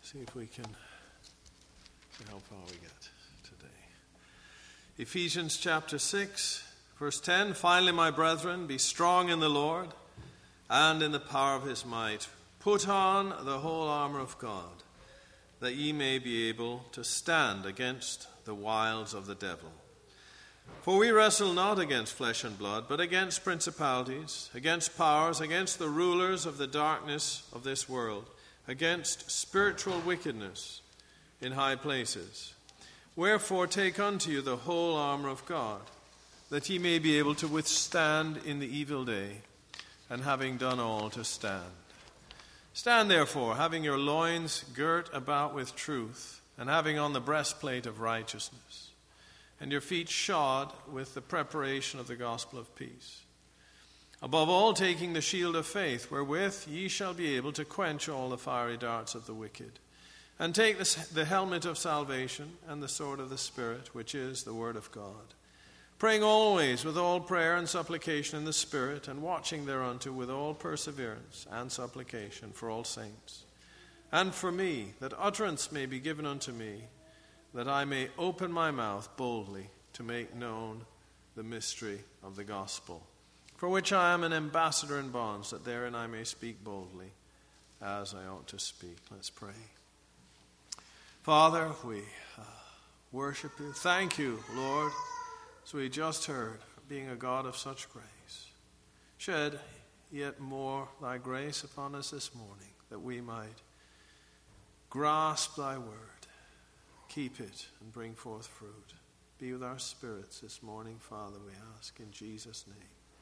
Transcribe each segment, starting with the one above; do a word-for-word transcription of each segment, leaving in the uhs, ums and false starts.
See if we can see how far we get today. Ephesians chapter six, verse ten. Finally, my brethren, be strong in the Lord and in the power of his might. Put on the whole armor of God, that ye may be able to stand against the wiles of the devil. For we wrestle not against flesh and blood, but against principalities, against powers, against the rulers of the darkness of this world, against spiritual wickedness in high places. Wherefore take unto you the whole armor of God, that ye may be able to withstand in the evil day, and having done all, to stand. Stand therefore, having your loins girt about with truth, and having on the breastplate of righteousness, and your feet shod with the preparation of the gospel of peace. Above all, taking the shield of faith, wherewith ye shall be able to quench all the fiery darts of the wicked. And take the, the helmet of salvation and the sword of the Spirit, which is the word of God. Praying always with all prayer and supplication in the Spirit, and watching thereunto with all perseverance and supplication for all saints. And for me, that utterance may be given unto me, that I may open my mouth boldly to make known the mystery of the gospel, for which I am an ambassador in bonds, that therein I may speak boldly as I ought to speak. Let's pray. Father, we uh, worship you. Thank you, Lord, as we just heard, for being a God of such grace. Shed yet more thy grace upon us this morning, that we might grasp thy word, keep it, and bring forth fruit. Be with our spirits this morning, Father, we ask in Jesus' name.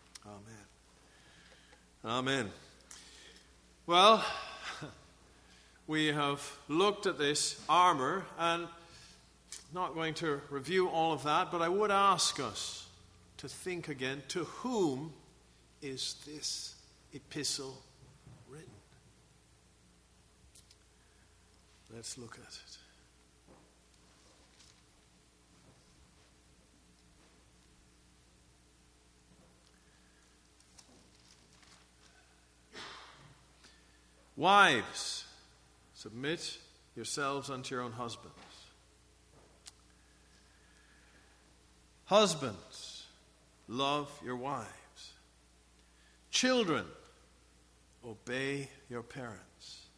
Amen. Amen. Well, we have looked at this armor, and I'm not going to review all of that, but I would ask us to think again, to whom is this epistle written? Let's look at it. Wives, submit yourselves unto your own husbands. Husbands, love your wives. Children, obey your parents.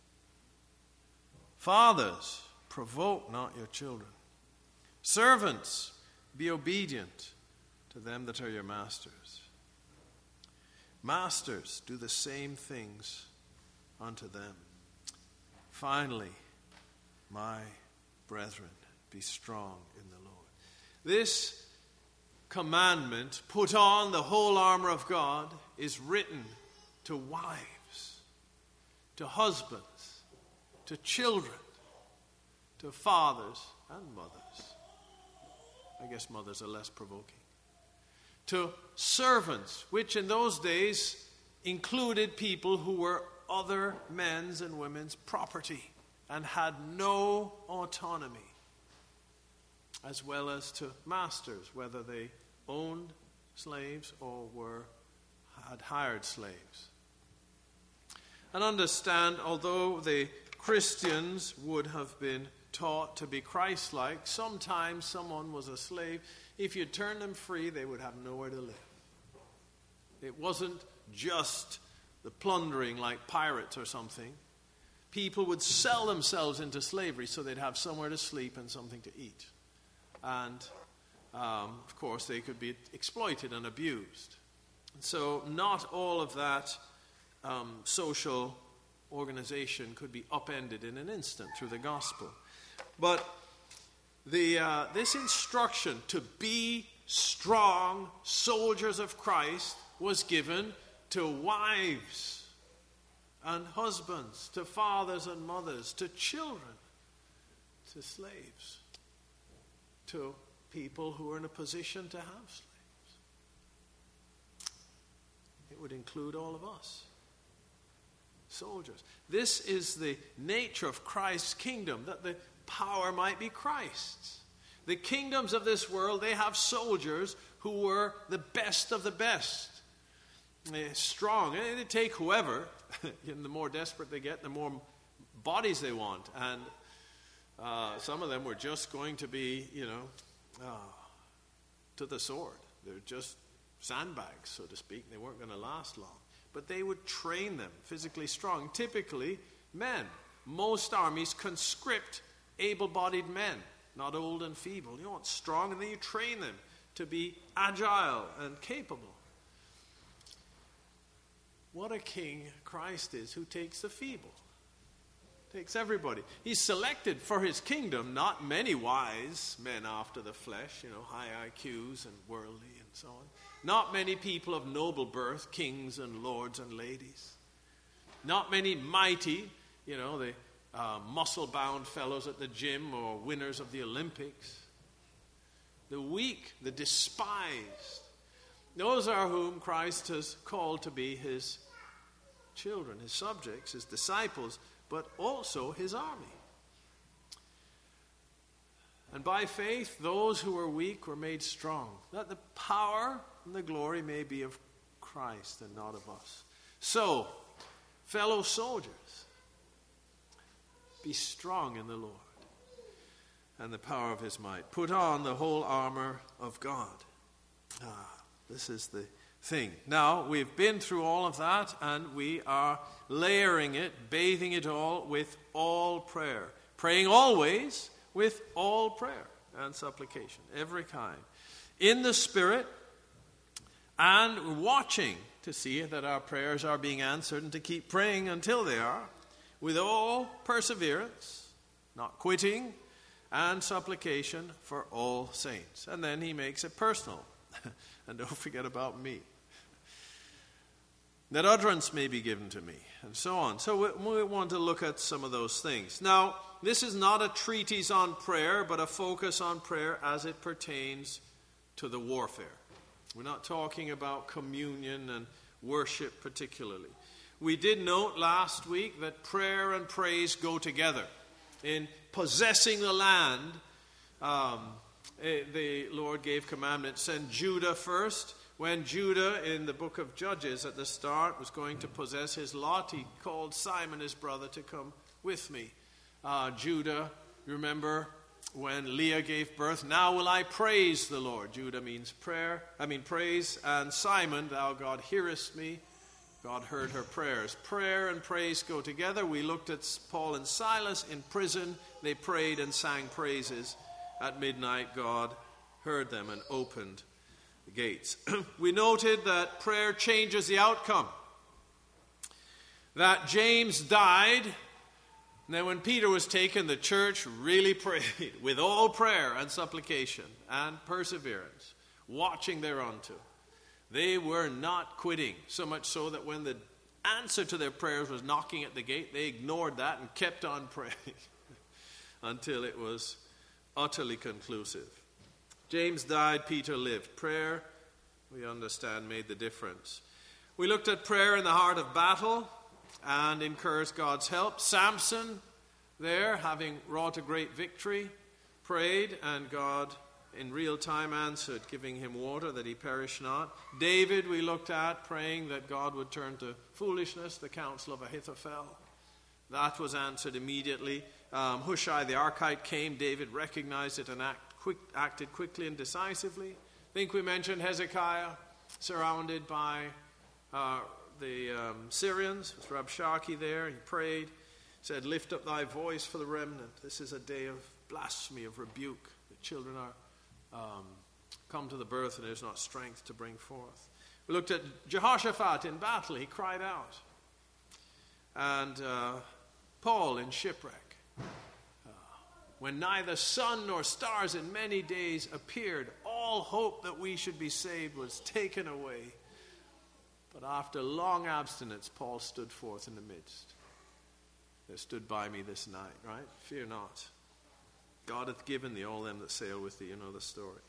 Fathers, provoke not your children. Servants, be obedient to them that are your masters. Masters, do the same things unto them. Finally, my brethren, be strong in the Lord. This commandment, put on the whole armor of God, is written to wives, to husbands, to children, to fathers and mothers. I guess mothers are less provoking. To servants, which in those days included people who were other men's and women's property and had no autonomy, as well as to masters, whether they owned slaves or were had hired slaves. And understand, although the Christians would have been taught to be Christ-like, sometimes someone was a slave. If you turned them free, they would have nowhere to live. It wasn't just the plundering like pirates or something. People would sell themselves into slavery so they'd have somewhere to sleep and something to eat. And, um, of course, they could be exploited and abused. And so not all of that um, social organization could be upended in an instant through the gospel. But the uh, this instruction to be strong soldiers of Christ was given to wives and husbands, to fathers and mothers, to children, to slaves, to people who are in a position to have slaves. It would include all of us, soldiers. This is the nature of Christ's kingdom, that the power might be Christ's. The kingdoms of this world, they have soldiers who were the best of the best. Strong. They take whoever, and the more desperate they get, the more bodies they want. And uh, some of them were just going to be, you know, uh, to the sword. They're just sandbags, so to speak. They weren't going to last long. But they would train them physically strong. Typically, men. Most armies conscript able-bodied men, not old and feeble. You want strong, and then you train them to be agile and capable. What a king Christ is, who takes the feeble. Takes everybody. He's selected for his kingdom not many wise men after the flesh, you know, high I Qs and worldly and so on. Not many people of noble birth, kings and lords and ladies. Not many mighty, you know, the uh, muscle-bound fellows at the gym or winners of the Olympics. The weak, the despised. Those are whom Christ has called to be his children, his subjects, his disciples, but also his army. And by faith, those who were weak were made strong, that the power and the glory may be of Christ and not of us. So, fellow soldiers, be strong in the Lord and the power of his might. Put on the whole armor of God. Ah, this is the thing. Now, we've been through all of that, and we are layering it, bathing it all with all prayer. Praying always with all prayer and supplication, every kind. In the Spirit, and watching to see that our prayers are being answered, and to keep praying until they are, with all perseverance, not quitting, and supplication for all saints. And then he makes it personal. And don't forget about me. That utterance may be given to me, and so on. So we, we want to look at some of those things. Now, this is not a treatise on prayer, but a focus on prayer as it pertains to the warfare. We're not talking about communion and worship particularly. We did note last week that prayer and praise go together. In possessing the land, um, the Lord gave commandment, send Judah first. When Judah, in the book of Judges at the start, was going to possess his lot, he called Simon, his brother, to come with me. Uh, Judah, remember when Leah gave birth, now will I praise the Lord. Judah means prayer, I mean praise. And Simon, thou God hearest me. God heard her prayers. Prayer and praise go together. We looked at Paul and Silas in prison. They prayed and sang praises. At midnight, God heard them and opened the gates. We noted that prayer changes the outcome. That James died, and then when Peter was taken, the church really prayed with all prayer and supplication and perseverance, watching thereunto. They were not quitting, so much so that when the answer to their prayers was knocking at the gate, they ignored that and kept on praying until it was utterly conclusive. James died, Peter lived. Prayer, we understand, made the difference. We looked at prayer in the heart of battle and incurs God's help. Samson, there, having wrought a great victory, prayed, and God in real time answered, giving him water that he perish not. David, we looked at, praying that God would turn to foolishness the counsel of Ahithophel. That was answered immediately. Um, Hushai the Archite came. David recognized it and act quick, acted quickly and decisively. I think we mentioned Hezekiah, surrounded by uh, the um, Syrians, with Rabshakeh there. He prayed, said, lift up thy voice for the remnant. This is a day of blasphemy, of rebuke. The children are um, come to the birth, and there's not strength to bring forth. We looked at Jehoshaphat in battle. He cried out. And uh, Paul in shipwreck. Uh, when neither sun nor stars in many days appeared, all hope that we should be saved was taken away. But after long abstinence, Paul stood forth in the midst. There stood by me this night, right? Fear not. God hath given thee all them that sail with thee. You know the story.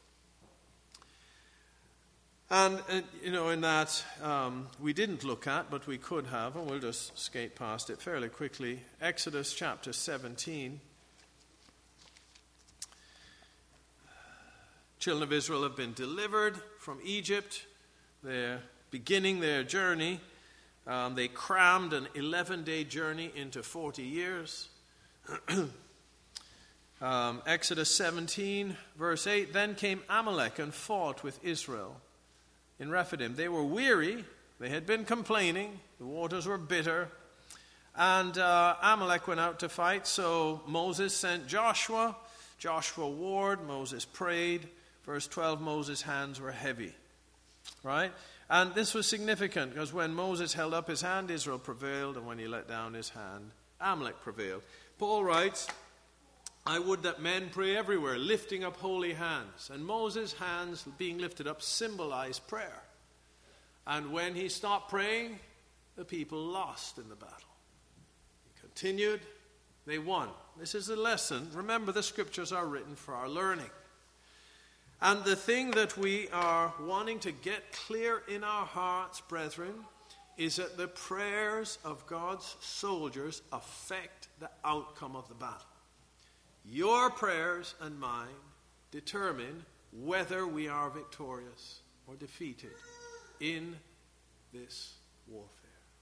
And, and you know, in that, um, we didn't look at, but we could have, and we'll just skate past it fairly quickly. Exodus chapter seventeen. Children of Israel have been delivered from Egypt. They're beginning their journey. Um, they crammed an eleven-day journey into forty years. um, Exodus seventeen, verse eight, then came Amalek and fought with Israel in Rephidim. They were weary. They had been complaining. The waters were bitter. And uh, Amalek went out to fight. So Moses sent Joshua. Joshua warred. Moses prayed. Verse twelve, Moses' hands were heavy. Right? And this was significant because when Moses held up his hand, Israel prevailed. And when he let down his hand, Amalek prevailed. Paul writes, I would that men pray everywhere, lifting up holy hands. And Moses' hands being lifted up symbolized prayer. And when he stopped praying, the people lost in the battle. He continued, they won. This is a lesson. Remember, the scriptures are written for our learning. And the thing that we are wanting to get clear in our hearts, brethren, is that the prayers of God's soldiers affect the outcome of the battle. Your prayers and mine determine whether we are victorious or defeated in this warfare.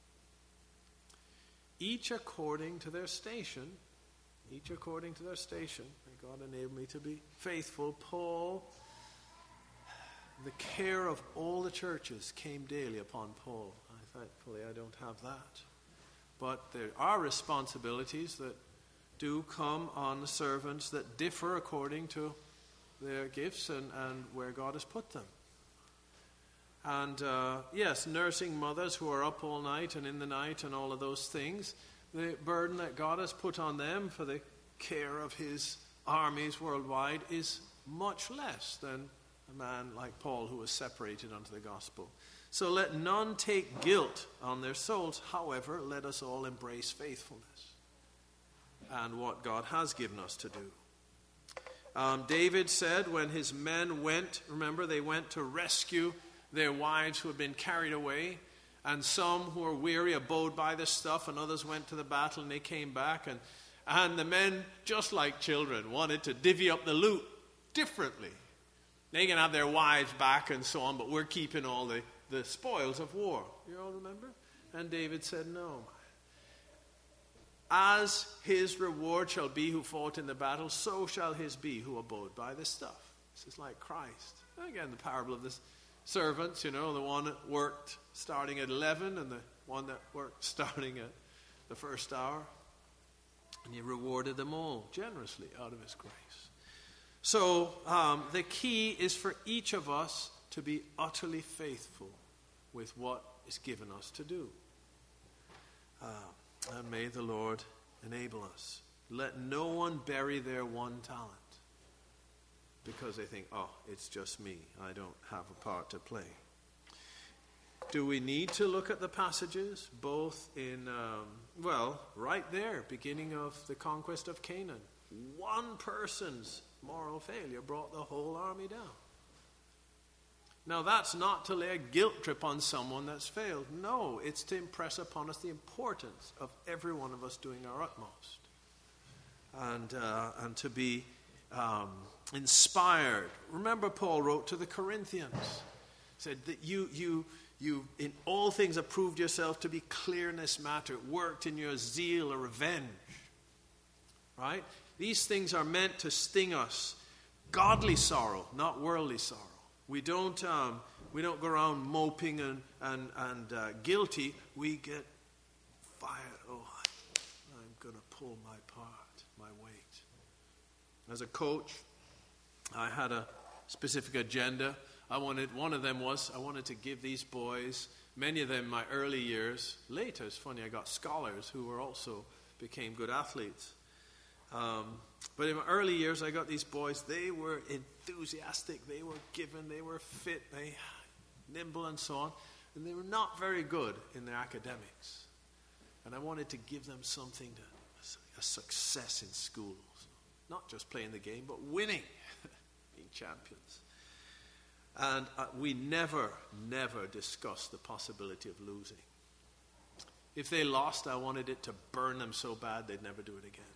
Each according to their station, each according to their station. May God enable me to be faithful. Paul, the care of all the churches came daily upon Paul. I thankfully I don't have that. But there are responsibilities that do come on the servants that differ according to their gifts and, and where God has put them. And uh, yes, nursing mothers who are up all night and in the night and all of those things, the burden that God has put on them for the care of his armies worldwide is much less than a man like Paul who was separated unto the gospel. So let none take guilt on their souls. However, let us all embrace faithfulness and what God has given us to do. Um, David said when his men went, remember they went to rescue their wives who had been carried away, and some who were weary abode by this stuff, and others went to the battle and they came back, and, and the men, just like children, wanted to divvy up the loot differently. They can have their wives back and so on, but we're keeping all the, the spoils of war. You all remember? And David said, no. As his reward shall be who fought in the battle, so shall his be who abode by this stuff. This is like Christ. Again, the parable of this servants, you know, the one that worked starting at eleven and the one that worked starting at the first hour. And he rewarded them all generously out of his grace. So um, the key is for each of us to be utterly faithful with what is given us to do. Uh, and may the Lord enable us. Let no one bury their one talent because they think, oh, it's just me. I don't have a part to play. Do we need to look at the passages both in, um, well, right there, beginning of the conquest of Canaan. One person's moral failure brought the whole army down. Now, that's not to lay a guilt trip on someone that's failed. No, it's to impress upon us the importance of every one of us doing our utmost. And, uh, and to be um, inspired. Remember, Paul wrote to the Corinthians, said that you, you, you in all things have proved yourself to be clear in this matter, worked in your zeal or revenge. Right? These things are meant to sting us. Godly sorrow, not worldly sorrow. We don't um, we don't go around moping and and and uh, guilty. We get fired. Oh, I'm going to pull my part, my weight. As a coach, I had a specific agenda. I wanted one of them was I wanted to give these boys, many of them in my early years. Later, it's funny, I got scholars who were also became good athletes. Um, but in my early years, I got these boys. They were enthusiastic. They were given. They were fit. They nimble and so on. And they were not very good in their academics. And I wanted to give them something to a success in school. Not just playing the game, but winning, being champions. And uh, we never, never discussed the possibility of losing. If they lost, I wanted it to burn them so bad they'd never do it again.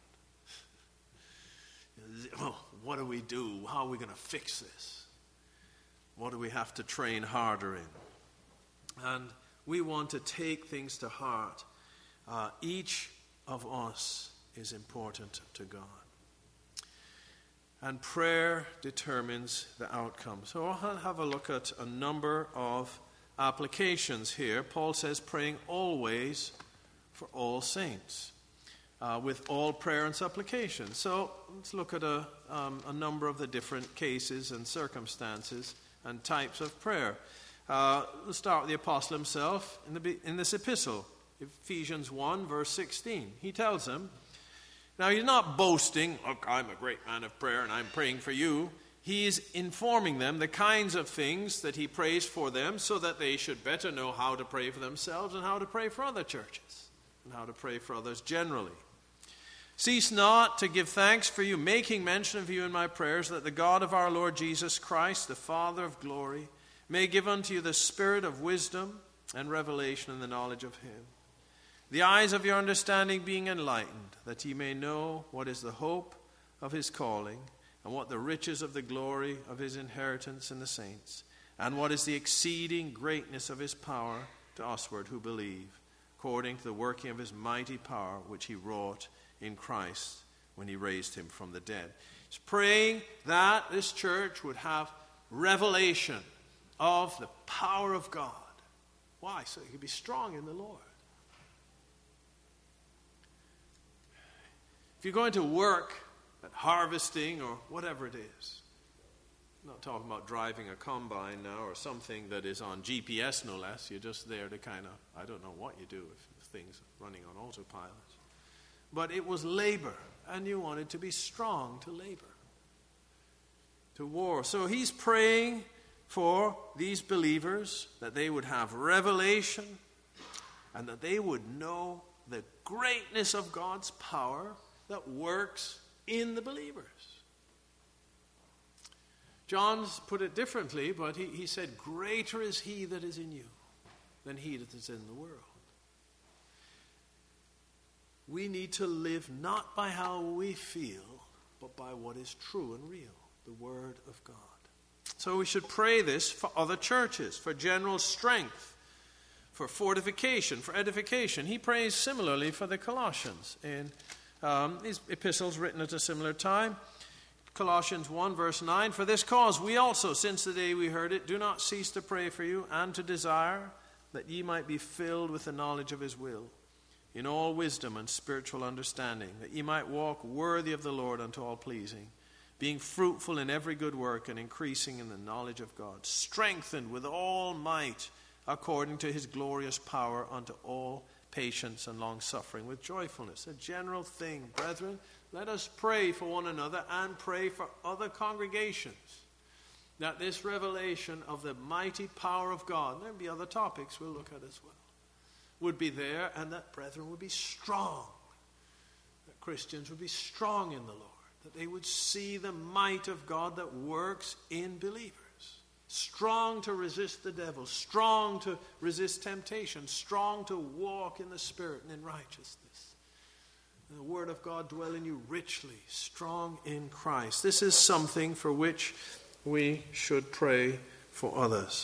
Oh, what do we do? How are we going to fix this? What do we have to train harder in? And we want to take things to heart. Uh, each of us is important to God. And prayer determines the outcome. So I'll have a look at a number of applications here. Paul says praying always for all saints, uh, with all prayer and supplication. So let's look at a, um, a number of the different cases and circumstances and types of prayer. Uh, let's start with the apostle himself in, the, in this epistle, Ephesians one, verse sixteen. He tells them, now he's not boasting, look, I'm a great man of prayer and I'm praying for you. He is informing them the kinds of things that he prays for them so that they should better know how to pray for themselves and how to pray for other churches and how to pray for others generally. Cease not to give thanks for you, making mention of you in my prayers, that the God of our Lord Jesus Christ, the Father of glory, may give unto you the spirit of wisdom and revelation in the knowledge of him, the eyes of your understanding being enlightened, that ye may know what is the hope of his calling, and what the riches of the glory of his inheritance in the saints, and what is the exceeding greatness of his power to usward who believe, according to the working of his mighty power, which he wrought in Christ when he raised him from the dead. He's praying that this church would have revelation of the power of God. Why? So he could be strong in the Lord. If you're going to work at harvesting or whatever it is, I'm not talking about driving a combine now or something that is on G P S no less. You're just there to kind of, I don't know what you do if things are running on autopilot. But it was labor, and you wanted to be strong to labor, to war. So he's praying for these believers that they would have revelation and that they would know the greatness of God's power that works in the believers. John's put it differently, but he, he said, greater is he that is in you than he that is in the world. We need to live not by how we feel, but by what is true and real, the Word of God. So we should pray this for other churches, for general strength, for fortification, for edification. He prays similarly for the Colossians in um, these epistles written at a similar time. Colossians one, verse nine, for this cause we also, since the day we heard it, do not cease to pray for you and to desire that ye might be filled with the knowledge of his will, in all wisdom and spiritual understanding, that ye might walk worthy of the Lord unto all pleasing, being fruitful in every good work and increasing in the knowledge of God, strengthened with all might according to his glorious power unto all patience and long-suffering with joyfulness. A general thing, brethren, let us pray for one another and pray for other congregations, that this revelation of the mighty power of God, and there'll be other topics we'll look at as well, would be there, and that brethren would be strong, that Christians would be strong in the Lord, that they would see the might of God that works in believers, strong to resist the devil, strong to resist temptation, strong to walk in the Spirit and in righteousness. And the Word of God dwell in you richly, strong in Christ. This is something for which we should pray for others.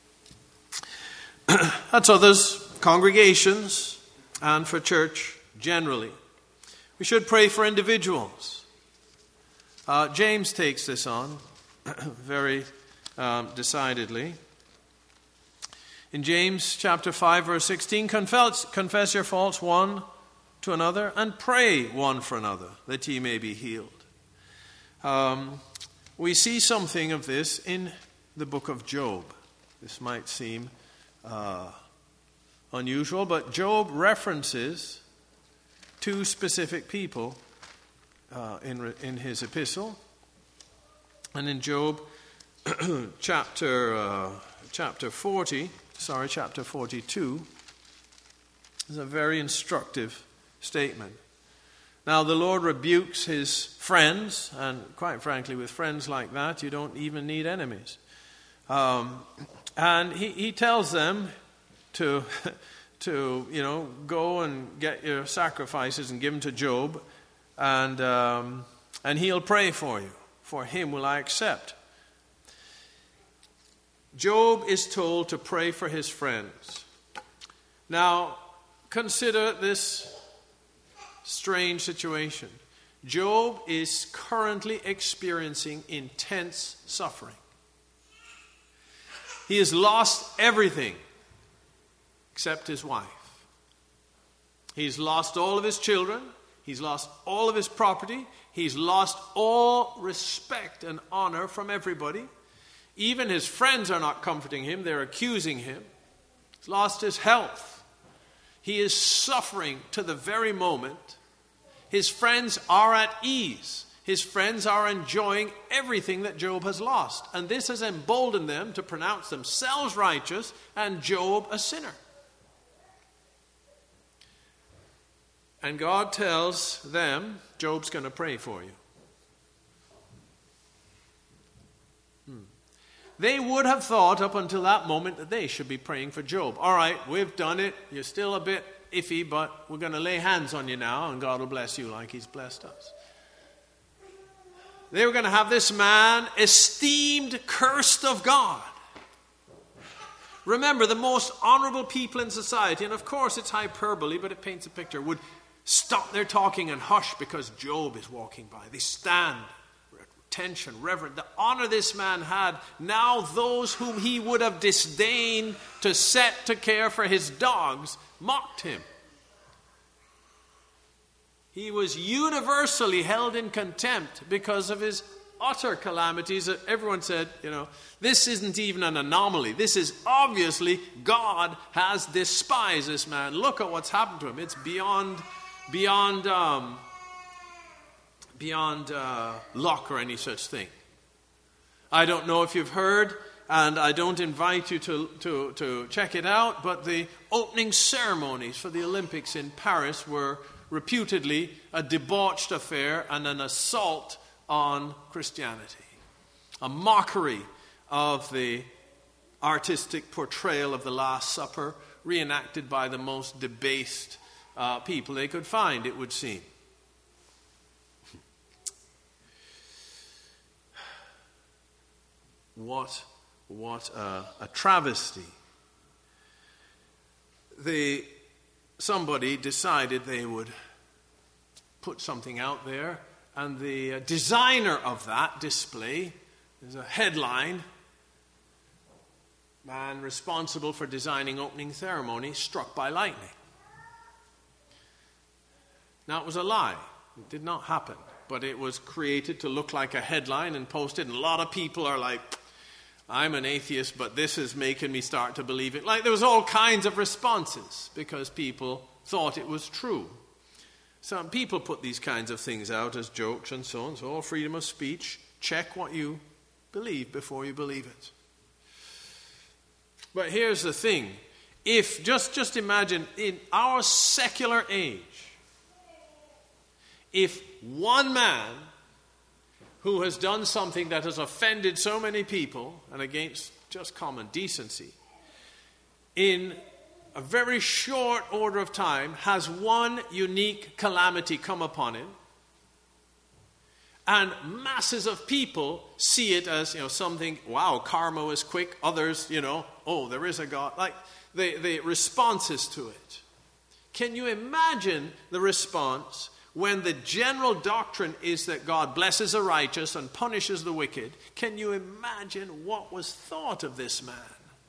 That's others, congregations, and for church generally. We should pray for individuals. Uh, James takes this on very um, decidedly. In James chapter five, verse sixteen, confess, confess your faults one to another and pray one for another, that ye may be healed. Um, we see something of this in the book of Job. This might seem uh, unusual, but Job references two specific people uh, in in his epistle, and in Job chapter uh, chapter forty, sorry, chapter forty-two, is a very instructive statement. Now, the Lord rebukes his friends, and quite frankly, with friends like that, you don't even need enemies. Um, and he, he tells them to, to, you know, go and get your sacrifices and give them to Job, and um, and he'll pray for you. For him will I accept. Job is told to pray for his friends. Now, consider this strange situation. Job is currently experiencing intense suffering. He has lost everything except his wife. He's lost all of his children. He's lost all of his property. He's lost all respect and honor from everybody. Even his friends are not comforting him. They're accusing him. He's lost his health. He is suffering to the very moment. His friends are at ease. His friends are enjoying everything that Job has lost. And this has emboldened them to pronounce themselves righteous and Job a sinner. And God tells them, Job's going to pray for you. Hmm. They would have thought up until that moment that they should be praying for Job. All right, we've done it. You're still a bit iffy, but we're going to lay hands on you now, and God will bless you like he's blessed us. They were going to have this man esteemed, cursed of God. Remember, the most honorable people in society, and of course it's hyperbole, but it paints a picture, would stop their talking and hush because Job is walking by. They stand, attention, reverent. The honor this man had, now those whom he would have disdained to set to care for his dogs mocked him. He was universally held in contempt because of his utter calamities. Everyone said, you know, this isn't even an anomaly. This is obviously God has despised this man. Look at what's happened to him. It's beyond, beyond, um, beyond uh, luck or any such thing. I don't know if you've heard, and I don't invite you to, to, to check it out, but the opening ceremonies for the Olympics in Paris were reputedly a debauched affair and an assault on Christianity. A mockery of the artistic portrayal of the Last Supper, reenacted by the most debased uh, people they could find, it would seem. What, what a, a travesty. The Somebody decided they would put something out there, and the designer of that display, there's a headline, man responsible for designing opening ceremony struck by lightning. Now, it was a lie. It did not happen, but it was created to look like a headline and posted, and a lot of people are like, I'm an atheist, but this is making me start to believe it. Like, there was all kinds of responses because people thought it was true. Some people put these kinds of things out as jokes and so on. So all freedom of speech. Check what you believe before you believe it. But here's the thing. If, just, just imagine, in our secular age, if one man who has done something that has offended so many people and against just common decency, in a very short order of time has one unique calamity come upon him, and masses of people see it as, you know, something, wow, karma is quick. Others, you know, oh, there is a God. Like the, the responses to it. Can you imagine the response when the general doctrine is that God blesses the righteous and punishes the wicked? Can you imagine what was thought of this man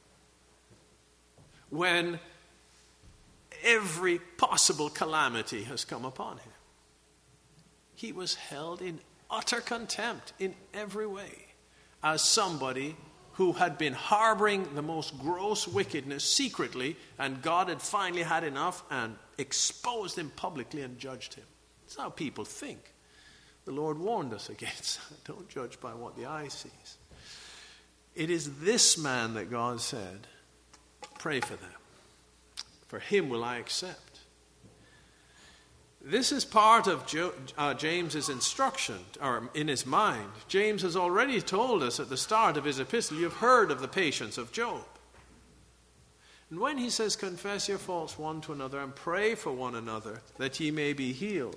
when every possible calamity has come upon him? He was held in utter contempt in every way as somebody who had been harboring the most gross wickedness secretly, and God had finally had enough and exposed him publicly and judged him. That's how people think. The Lord warned us against that. Don't judge by what the eye sees. It is this man that God said, pray for them. For him will I accept. This is part of jo- uh, James's instruction, or in his mind. James has already told us at the start of his epistle, you've heard of the patience of Job. And when he says, confess your faults one to another and pray for one another that ye may be healed,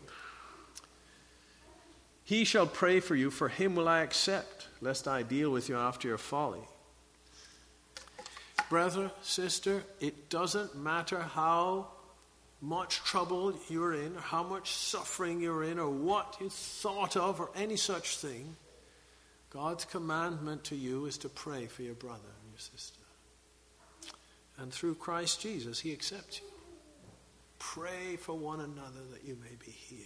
he shall pray for you, for him will I accept, lest I deal with you after your folly. Brother, sister, it doesn't matter how much trouble you're in, or how much suffering you're in, or what you thought of, or any such thing, God's commandment to you is to pray for your brother and your sister. And through Christ Jesus, he accepts you. Pray for one another that you may be healed.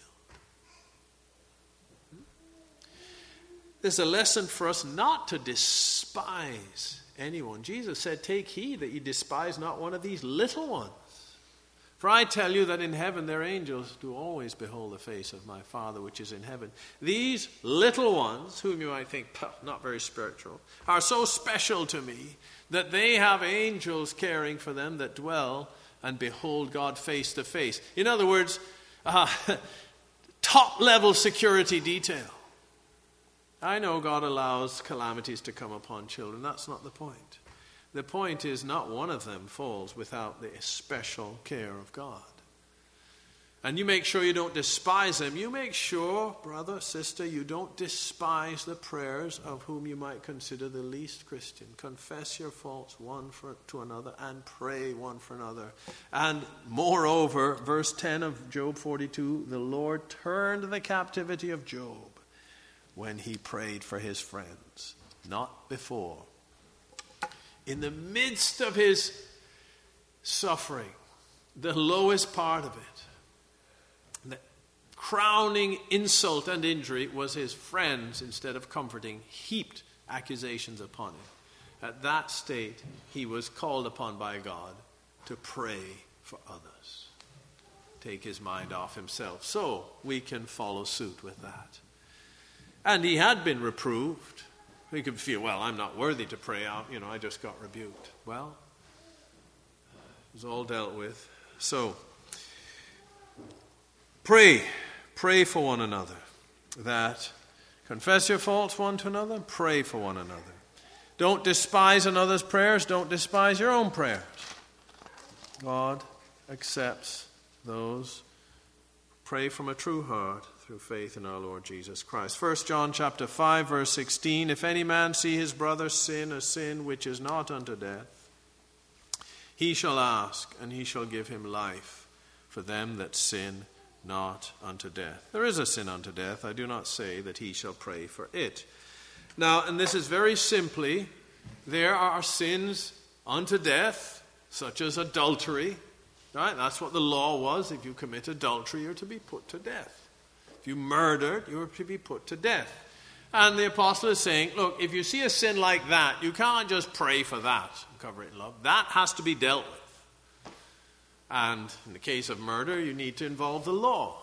There's a lesson for us not to despise anyone. Jesus said, take heed that you despise not one of these little ones. For I tell you that in heaven their angels do always behold the face of my Father which is in heaven. These little ones, whom you might think, not very spiritual, are so special to me that they have angels caring for them that dwell and behold God face to face. In other words, uh, top-level security detail. I know God allows calamities to come upon children. That's not the point. The point is not one of them falls without the special care of God. And you make sure you don't despise them. You make sure, brother, sister, you don't despise the prayers of whom you might consider the least Christian. Confess your faults one for, to another and pray one for another. And moreover, verse ten of Job forty-two, the Lord turned the captivity of Job when he prayed for his friends, not before. In the midst of his suffering, the lowest part of it, the crowning insult and injury was his friends, instead of comforting, heaped accusations upon him. At that state, he was called upon by God to pray for others, take his mind off himself. So we can follow suit with that. And he had been reproved. We could feel, well, I'm not worthy to pray out. You know, I just got rebuked. Well, it was all dealt with. So, pray. Pray for one another. That confess your faults one to another. Pray for one another. Don't despise another's prayers. Don't despise your own prayers. God accepts those. Pray from a true heart through faith in our Lord Jesus Christ. First John chapter five, verse sixteen, if any man see his brother sin a sin which is not unto death, he shall ask, and he shall give him life for them that sin not unto death. There is a sin unto death. I do not say that he shall pray for it. Now, and this is very simply, there are sins unto death, such as adultery. Right? That's what the law was. If you commit adultery, you're to be put to death. If you murdered, you're to be put to death. And the apostle is saying, look, if you see a sin like that, you can't just pray for that and cover it in love. That has to be dealt with. And in the case of murder, you need to involve the law.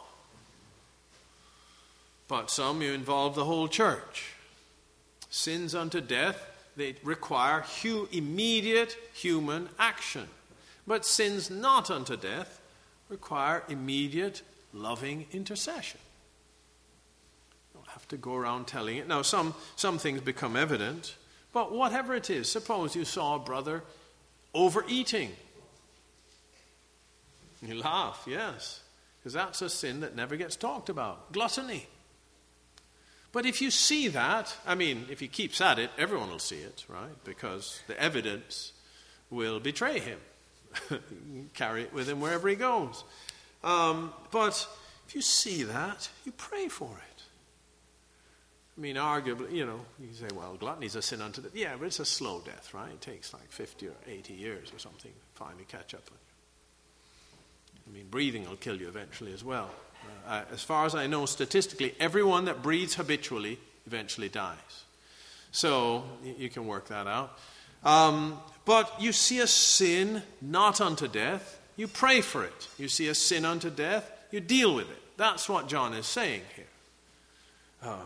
But some, you involve the whole church. Sins unto death, they require hu- immediate human action. But sins not unto death require immediate, loving intercession. You don't have to go around telling it. Now, some, some things become evident, but whatever it is, suppose you saw a brother overeating. You laugh, yes, because that's a sin that never gets talked about. Gluttony. But if you see that, I mean, if he keeps at it, everyone will see it, right? Because the evidence will betray him. Carry it with him wherever he goes. Um, but if you see that, you pray for it. I mean, arguably, you know, you say, well, gluttony's a sin unto death. Yeah, but it's a slow death, right? It takes like fifty or eighty years or something to finally catch up with you. I mean, breathing will kill you eventually as well. Uh, as far as I know, statistically, everyone that breathes habitually eventually dies. So you, you can work that out. Um, but you see a sin not unto death, you pray for it. You see a sin unto death, you deal with it. That's what John is saying here. Um,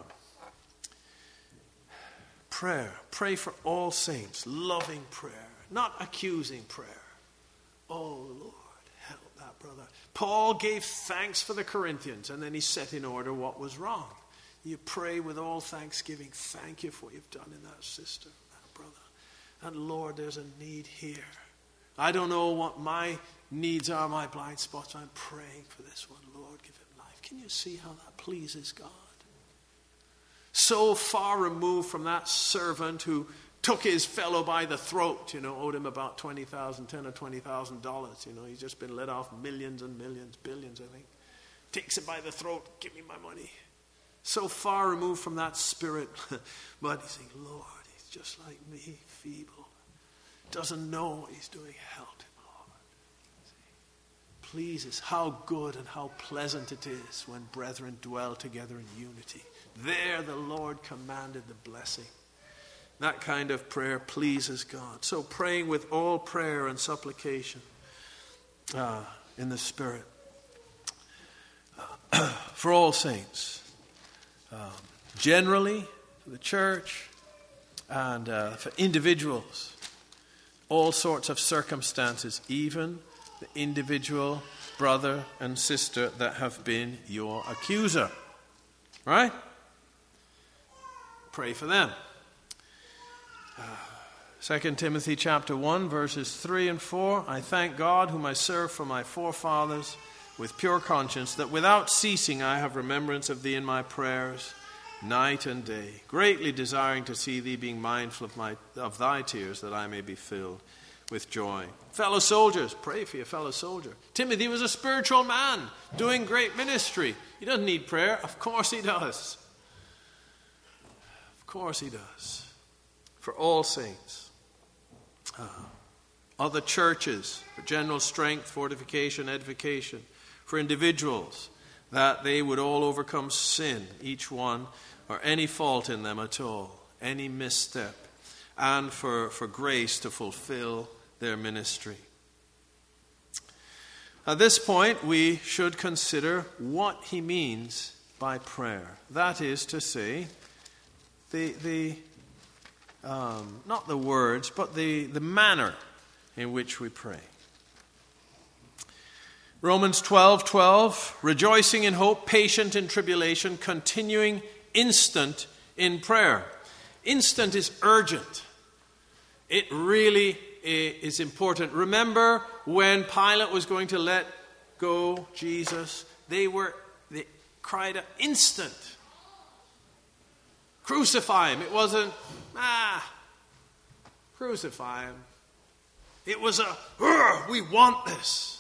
prayer. Pray for all saints. Loving prayer. Not accusing prayer. Oh, Lord, help that brother. Paul gave thanks for the Corinthians, and then he set in order what was wrong. You pray with all thanksgiving. Thank you for what you've done in that sister, that brother. And Lord, there's a need here. I don't know what my needs are, my blind spots. I'm praying for this one. Lord, give him life. Can you see how that pleases God? So far removed from that servant who took his fellow by the throat, you know, owed him about twenty thousand, ten or twenty thousand dollars. You know, he's just been let off millions and millions, billions, I think. Takes him by the throat, give me my money. So far removed from that spirit, but he's saying, Lord, he's just like me, feeble. Doesn't know what he's doing. Help him, Lord. Pleases, how good and how pleasant it is when brethren dwell together in unity. There the Lord commanded the blessing. That kind of prayer pleases God. So praying with all prayer and supplication uh, in the Spirit uh, for all saints. Um, generally, for the church and uh, for individuals. All sorts of circumstances, even the individual brother and sister that have been your accuser. Right? Pray for them. Uh, Second Timothy chapter one, verses three and four. I thank God, whom I serve from my forefathers, with pure conscience, that without ceasing I have remembrance of thee in my prayers, night and day, greatly desiring to see thee, being mindful of my of thy tears, that I may be filled with joy. Fellow soldiers, pray for your fellow soldier. Timothy was a spiritual man doing great ministry. He doesn't need prayer. Of course he does. Of course he does. For all saints. Uh, other churches, for general strength, fortification, edification. For individuals, that they would all overcome sin, each one, or any fault in them at all, any misstep, and for, for grace to fulfill their ministry. At this point, we should consider what he means by prayer. That is to say, the the um, not the words, but the, the manner in which we pray. Romans twelve twelve, rejoicing in hope, patient in tribulation, continuing instant in prayer. Instant is urgent. It really is important. Remember when Pilate was going to let go Jesus, they were they cried out, instant. Crucify him. It wasn't, ah, crucify him. It was a, we want this.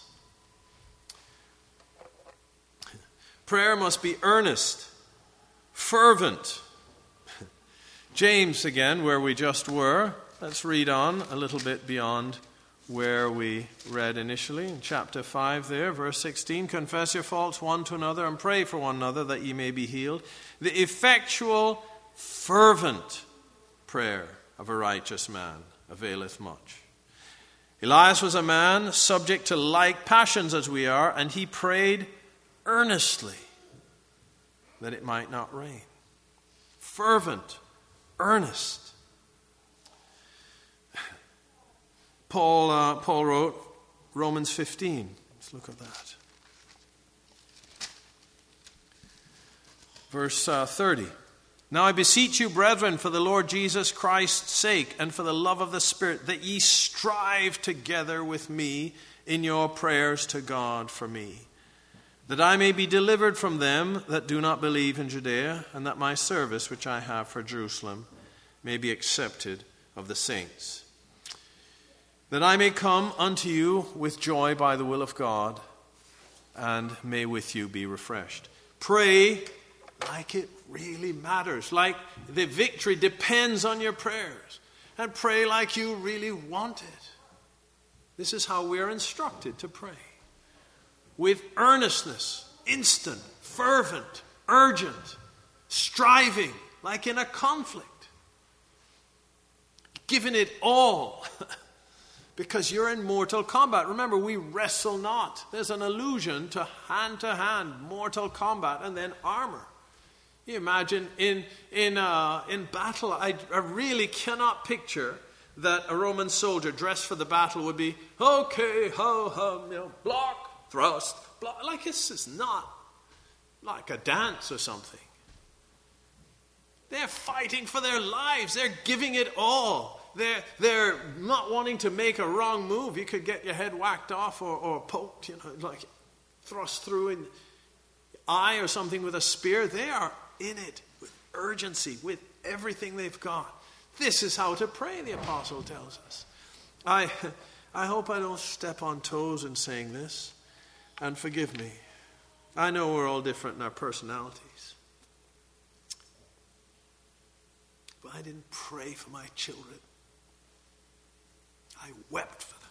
Prayer must be earnest, fervent. James again, where we just were. Let's read on a little bit beyond where we read initially. In chapter five there, verse sixteen. Confess your faults one to another and pray for one another that ye may be healed. The effectual, fervent prayer of a righteous man availeth much. Elias was a man subject to like passions as we are, and he prayed earnestly that it might not rain. Fervent, earnest. Paul, uh, Paul wrote Romans fifteen. Let's look at that. Verse uh, thirty. Now I beseech you, brethren, for the Lord Jesus Christ's sake, and for the love of the Spirit, that ye strive together with me in your prayers to God for me, that I may be delivered from them that do not believe in Judea, and that my service, which I have for Jerusalem, may be accepted of the saints. That I may come unto you with joy by the will of God, and may with you be refreshed. Pray like it really matters, like the victory depends on your prayers, and pray like you really want it. This is how we are instructed to pray. With earnestness, instant, fervent, urgent, striving, like in a conflict. Giving it all. Because you're in mortal combat. Remember, we wrestle not. There's an allusion to hand-to-hand mortal combat and then armor. You imagine in in uh, in battle, I, I really cannot picture that a Roman soldier dressed for the battle would be, okay, ho, ho, you know, block, thrust, block. Like this is not like a dance or something. They're fighting for their lives. They're giving it all. They're, they're not wanting to make a wrong move. You could get your head whacked off or, or poked, you know, like thrust through in the eye or something with a spear. They are in it with urgency, with everything they've got. This is how to pray, the apostle tells us. I, I hope I don't step on toes in saying this, and forgive me. I know we're all different in our personalities. But I didn't pray for my children. I wept for them.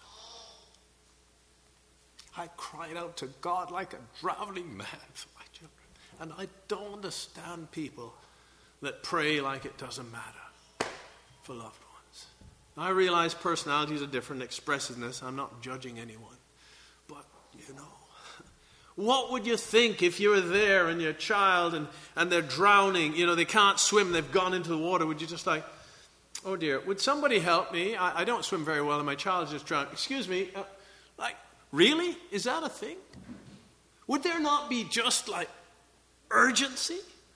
I cried out to God like a traveling man for my children. And I don't understand people that pray like it doesn't matter for loved ones. I realize personalities are different, expressiveness. I'm not judging anyone. But, you know, what would you think if you were there and your child and, and they're drowning, you know, they can't swim, they've gone into the water. Would you just like, oh dear, would somebody help me? I, I don't swim very well and my child's just drowned. Excuse me, uh, like, really? Is that a thing? Would there not be just like urgency?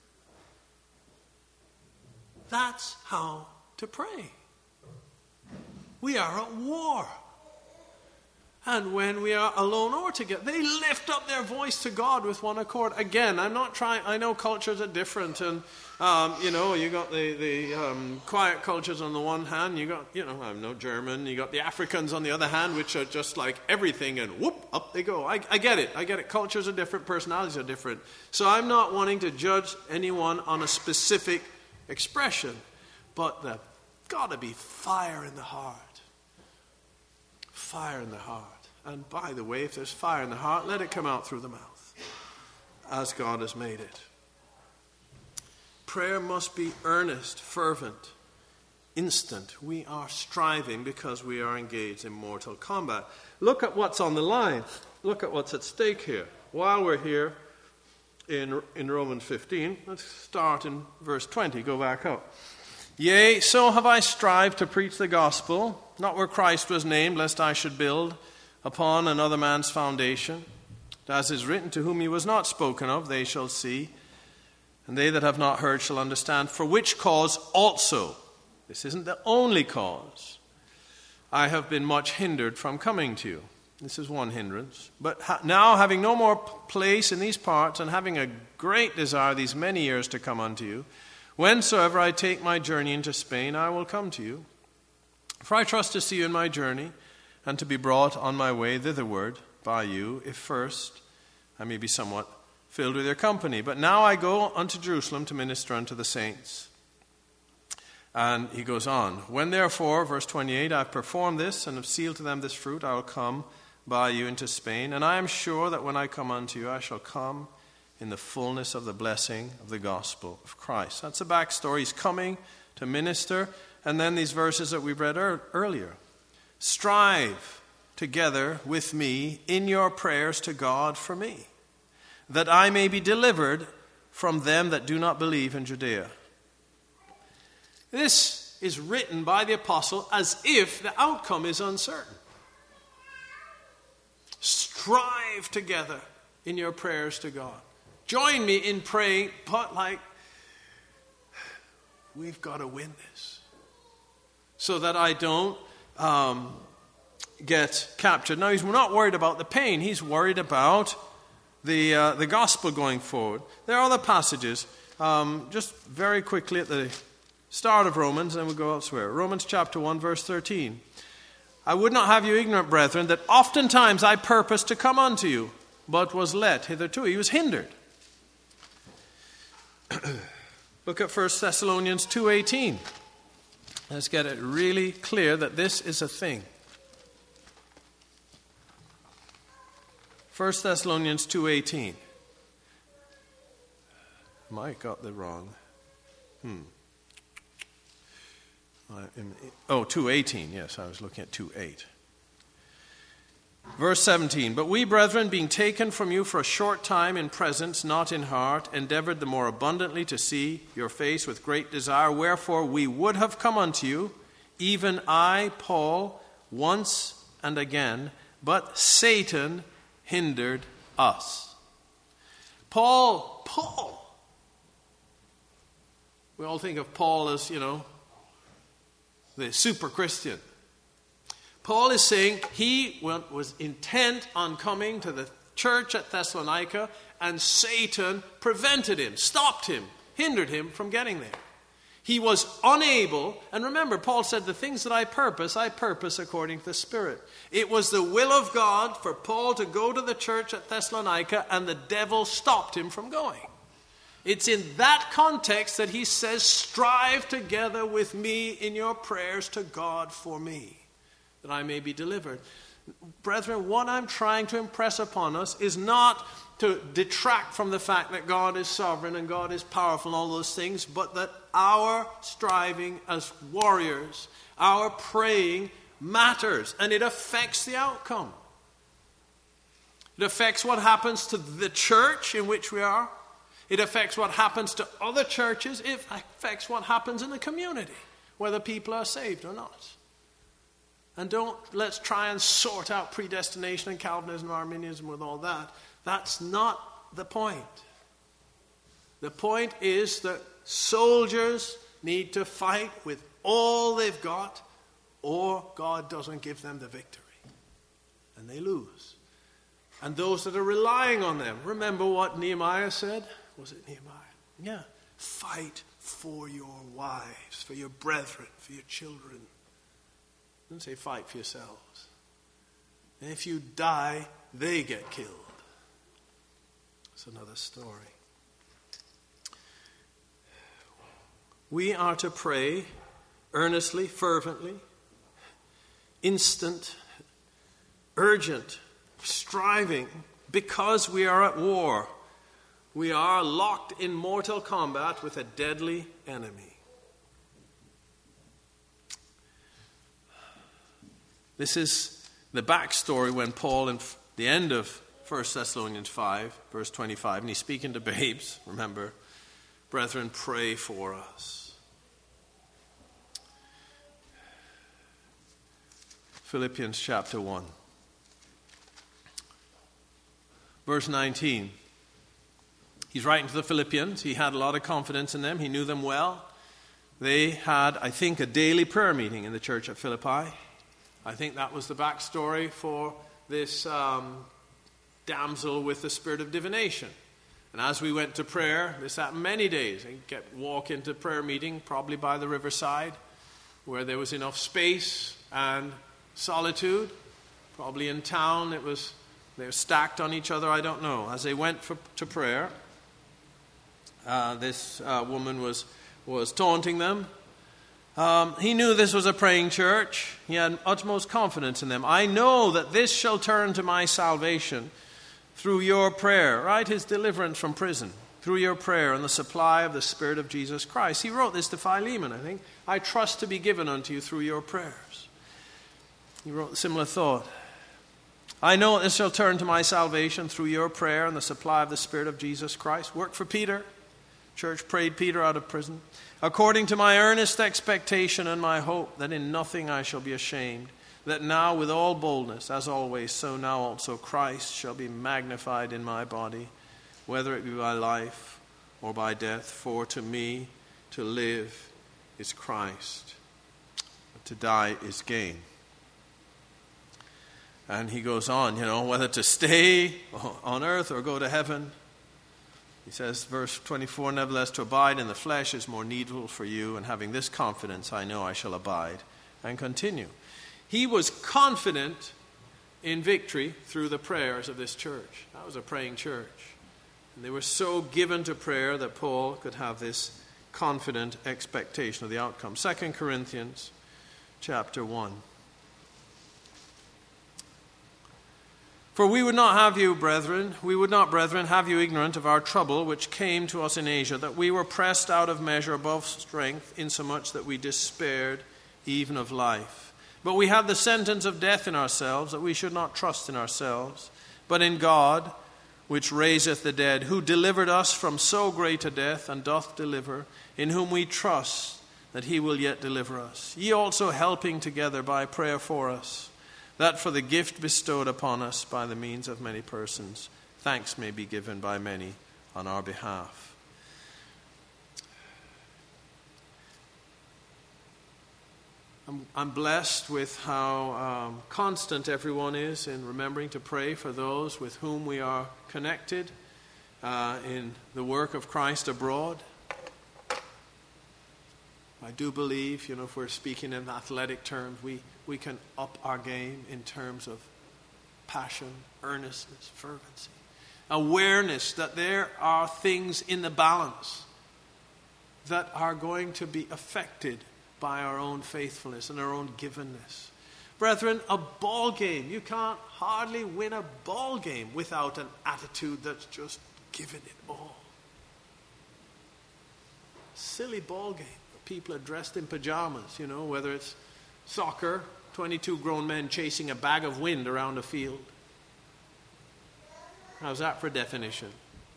That's how to pray. We are at war. And when we are alone or together, they lift up their voice to God with one accord. Again, I'm not trying, I know cultures are different. And, um, you know, you got the, the um, quiet cultures on the one hand. You got, you know, I'm no German. You got the Africans on the other hand, which are just like everything. And whoop, up they go. I, I get it. I get it. Cultures are different. Personalities are different. So I'm not wanting to judge anyone on a specific expression. But there's got to be fire in the heart. Fire in the heart. And by the way, if there's fire in the heart, let it come out through the mouth, as God has made it. Prayer must be earnest, fervent, instant. We are striving because we are engaged in mortal combat. Look at what's on the line. Look at what's at stake here. While we're here in, in Romans fifteen, let's start in verse twenty. Go back up. Yea, so have I strived to preach the gospel, not where Christ was named, lest I should build upon another man's foundation. As is written, to whom he was not spoken of, they shall see, and they that have not heard shall understand. For which cause also, this isn't the only cause, I have been much hindered from coming to you. This is one hindrance. But ha- now, having no more place in these parts, and having a great desire these many years to come unto you, whensoever I take my journey into Spain, I will come to you. For I trust to see you in my journey, and to be brought on my way thitherward by you, if first I may be somewhat filled with your company. But now I go unto Jerusalem to minister unto the saints. And he goes on. When therefore, verse twenty-eight, I have performed this, and have sealed to them this fruit, I will come by you into Spain. And I am sure that when I come unto you, I shall come in the fullness of the blessing of the gospel of Christ. That's the backstory. He's coming to minister. And then these verses that we read er- earlier. Strive together with me in your prayers to God for me, that I may be delivered from them that do not believe in Judea. This is written by the apostle as if the outcome is uncertain. Strive together in your prayers to God. Join me in praying, but like, we've got to win this. So that I don't um, get captured. Now, he's not worried about the pain. He's worried about the uh, the gospel going forward. There are other passages. Um, just very quickly at the start of Romans, and we'll go elsewhere. Romans chapter one, verse thirteen. I would not have you ignorant, brethren, that oftentimes I purposed to come unto you, but was let hitherto. He was hindered. Look at First Thessalonians two eighteen. Let's get it really clear that this is a thing. First Thessalonians two eighteen. Mike got the wrong. Hmm. Oh, two eighteen. Yes, I was looking at two eight. Verse seventeen. But we, brethren, being taken from you for a short time in presence, not in heart, endeavored the more abundantly to see your face with great desire. Wherefore we would have come unto you, even I, Paul, once and again, but Satan hindered us. Paul, Paul. We all think of Paul as, you know, the super Christian. Paul is saying he was intent on coming to the church at Thessalonica, and Satan prevented him, stopped him, hindered him from getting there. He was unable, and remember, Paul said, the things that I purpose, I purpose according to the Spirit. It was the will of God for Paul to go to the church at Thessalonica, and the devil stopped him from going. It's in that context that he says, strive together with me in your prayers to God for me, that I may be delivered. Brethren, what I'm trying to impress upon us is not to detract from the fact that God is sovereign and God is powerful and all those things, but that our striving as warriors, our praying matters, and it affects the outcome. It affects what happens to the church in which we are. It affects what happens to other churches. It affects what happens in the community, whether people are saved or not. And don't let's try and sort out predestination and Calvinism and Arminianism with all that. That's not the point. The point is that soldiers need to fight with all they've got, or God doesn't give them the victory. And they lose. And those that are relying on them, remember what Nehemiah said? Was it Nehemiah? Yeah. Fight for your wives, for your brethren, for your children. Don't say fight for yourselves. And if you die, they get killed. It's another story. We are to pray earnestly, fervently, instant, urgent, striving, because we are at war. We are locked in mortal combat with a deadly enemy. This is the backstory when Paul, in the end of First Thessalonians five, verse twenty-five, and he's speaking to babes, remember, brethren, pray for us. Philippians chapter one, verse nineteen. He's writing to the Philippians. He had a lot of confidence in them. He knew them well. They had, I think, a daily prayer meeting in the church at Philippi. I think that was the backstory for this um, damsel with the spirit of divination. And as we went to prayer, this happened many days. I kept walk into prayer meeting, probably by the riverside, where there was enough space and solitude. Probably in town, it was they were stacked on each other. I don't know. As they went for, to prayer, uh, this uh, woman was was taunting them. Um, he knew this was a praying church. He had utmost confidence in them. I know that this shall turn to my salvation through your prayer, right? His deliverance from prison, through your prayer and the supply of the Spirit of Jesus Christ. He wrote this to Philemon, I think. I trust to be given unto you through your prayers. He wrote a similar thought. I know this shall turn to my salvation through your prayer and the supply of the Spirit of Jesus Christ. Work for Peter. Church prayed Peter out of prison. According to my earnest expectation and my hope that in nothing I shall be ashamed, that now with all boldness, as always, so now also Christ shall be magnified in my body, whether it be by life or by death. For to me to live is Christ, but to die is gain. And he goes on, you know, whether to stay on earth or go to heaven. He says, verse twenty-four, nevertheless, to abide in the flesh is more needful for you, and having this confidence, I know I shall abide and continue. He was confident in victory through the prayers of this church. That was a praying church. And they were so given to prayer that Paul could have this confident expectation of the outcome. Second Corinthians chapter one. For we would not have you, brethren, we would not, brethren, have you ignorant of our trouble which came to us in Asia, that we were pressed out of measure above strength, insomuch that we despaired even of life. But we had the sentence of death in ourselves, that we should not trust in ourselves, but in God, which raiseth the dead, who delivered us from so great a death, and doth deliver, in whom we trust that he will yet deliver us. Ye also helping together by prayer for us, that for the gift bestowed upon us by the means of many persons, thanks may be given by many on our behalf. I'm, I'm blessed with how um, constant everyone is in remembering to pray for those with whom we are connected uh, in the work of Christ abroad. I do believe, you know, if we're speaking in athletic terms, we, we can up our game in terms of passion, earnestness, fervency. Awareness that there are things in the balance that are going to be affected by our own faithfulness and our own givenness. Brethren, a ball game, you can't hardly win a ball game without an attitude that's just giving it all. Silly ball game. People are dressed in pajamas, you know, whether it's soccer, twenty-two grown men chasing a bag of wind around a field. How's that for definition?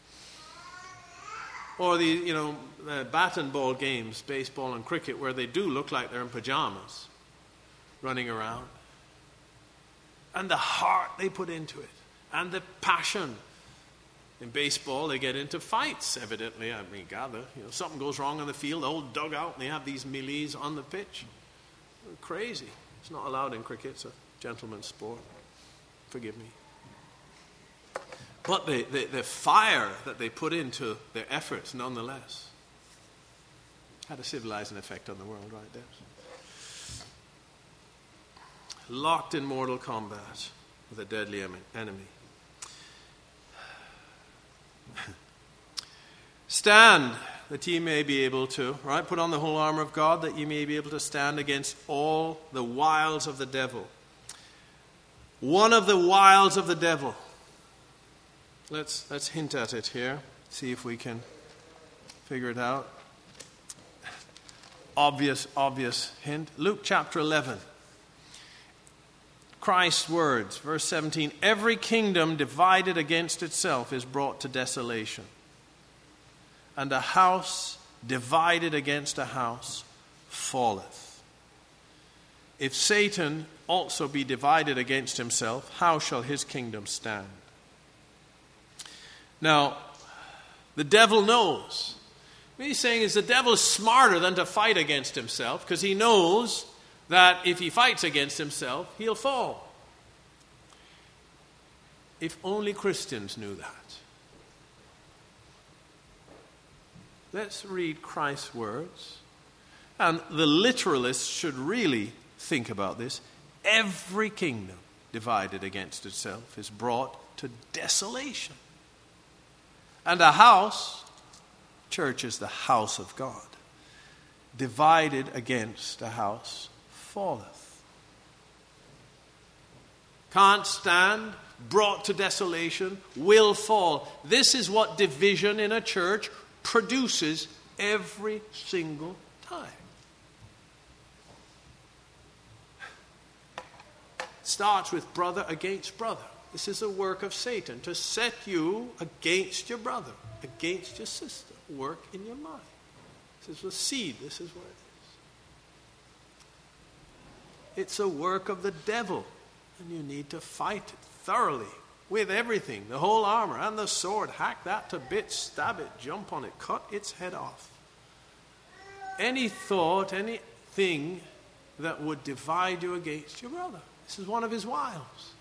Or the, you know, the bat and ball games, baseball and cricket, where they do look like they're in pajamas, running around. And the heart they put into it, and the passion. In baseball, they get into fights, evidently, I mean, gather. You know, something goes wrong on the field, the whole dugout, and they have these melees on the pitch. They're crazy. It's not allowed in cricket. It's a gentleman's sport. Forgive me. But the, the, the fire that they put into their efforts, nonetheless, had a civilizing effect on the world, right there. Locked in mortal combat with a deadly enemy. Stand, that ye may be able to, right? Put on the whole armor of God, that ye may be able to stand against all the wiles of the devil. One of the wiles of the devil. Let's, let's hint at it here. See if we can figure it out. Obvious, obvious hint. Luke chapter eleven. Christ's words, verse seventeen. Every kingdom divided against itself is brought to desolation. And a house divided against a house falleth. If Satan also be divided against himself, how shall his kingdom stand? Now, the devil knows. What he's saying is the devil is smarter than to fight against himself, because he knows that if he fights against himself, he'll fall. If only Christians knew that. Let's read Christ's words. And the literalists should really think about this. Every kingdom divided against itself is brought to desolation. And a house, church is the house of God, divided against a house falleth. Can't stand, brought to desolation, will fall. This is what division in a church produces every single time. It starts with brother against brother. This is a work of Satan, to set you against your brother, against your sister. Work in your mind. This is the seed. This is what it is. It's a work of the devil, and you need to fight it thoroughly with everything, the whole armor and the sword. Hack that to bits, stab it, jump on it, cut its head off. Any thought, anything that would divide you against your brother. This is one of his wiles.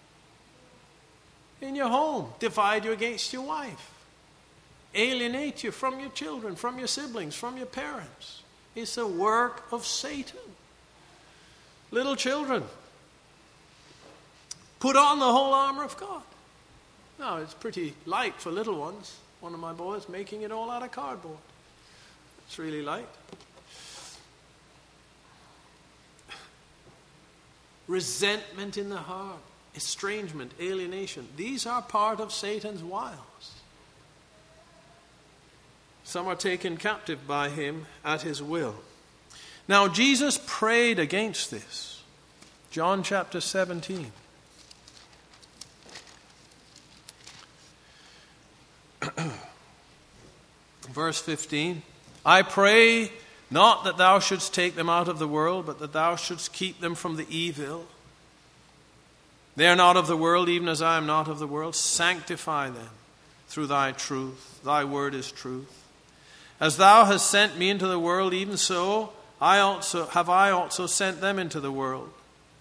In your home, divide you against your wife. Alienate you from your children, from your siblings, from your parents. It's a work of Satan. Little children, put on the whole armor of God. Now, it's pretty light for little ones. One of my boys making it all out of cardboard. It's really light. Resentment in the heart, estrangement, alienation. These are part of Satan's wiles. Some are taken captive by him at his will. Now, Jesus prayed against this. John chapter seventeen. Verse fifteen. I pray not that thou shouldst take them out of the world, but that thou shouldst keep them from the evil. They are not of the world, even as I am not of the world. Sanctify them through thy truth. Thy word is truth. As thou hast sent me into the world, even so I also have I also sent them into the world.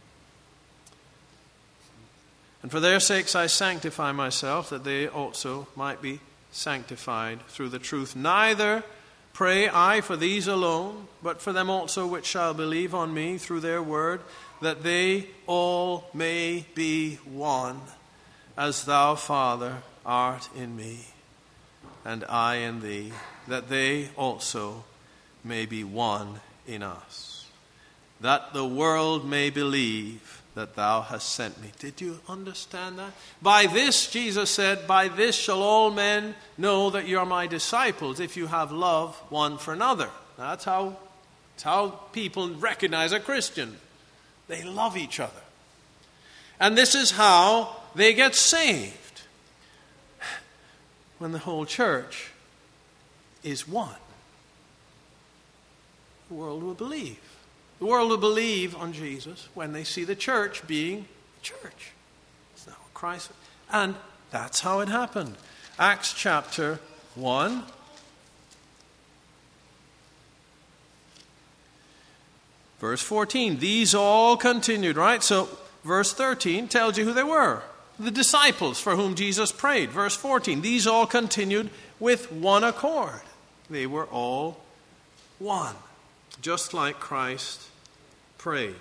And for their sakes I sanctify myself, that they also might be sanctified through the truth. Neither Pray I for these alone, but for them also which shall believe on me through their word, that they all may be one, as thou, Father, art in me, and I in thee, that they also may be one in us, that the world may believe that thou hast sent me. Did you understand that? By this, Jesus said, by this shall all men know that you are my disciples, if you have love one for another. That's how, that's how people recognize a Christian. They love each other. And this is how they get saved. When the whole church is one, the world will believe. The world will believe on Jesus when they see the church being the church. It's not what Christ. And that's how it happened. Acts chapter one. Verse fourteen. These all continued, right? So verse thirteen tells you who they were. The disciples for whom Jesus prayed. Verse fourteen. These all continued with one accord. They were all one. Just like Christ prayed.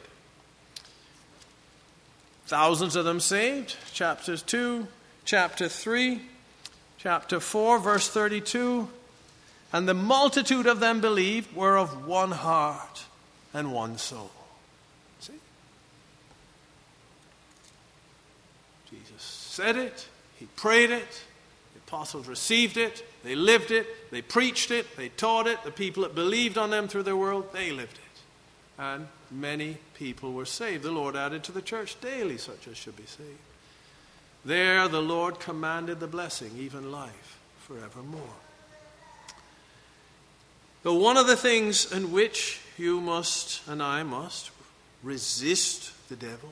Thousands of them saved. Chapter two, chapter three, chapter four, verse thirty-two. And the multitude of them believed were of one heart and one soul. See? Jesus said it. He prayed it. The apostles received it. They lived it. They preached it. They taught it. The people that believed on them through their world, they lived it. And many people were saved. The Lord added to the church daily such as should be saved. There the Lord commanded the blessing, even life forevermore. But one of the things in which you must and I must resist the devil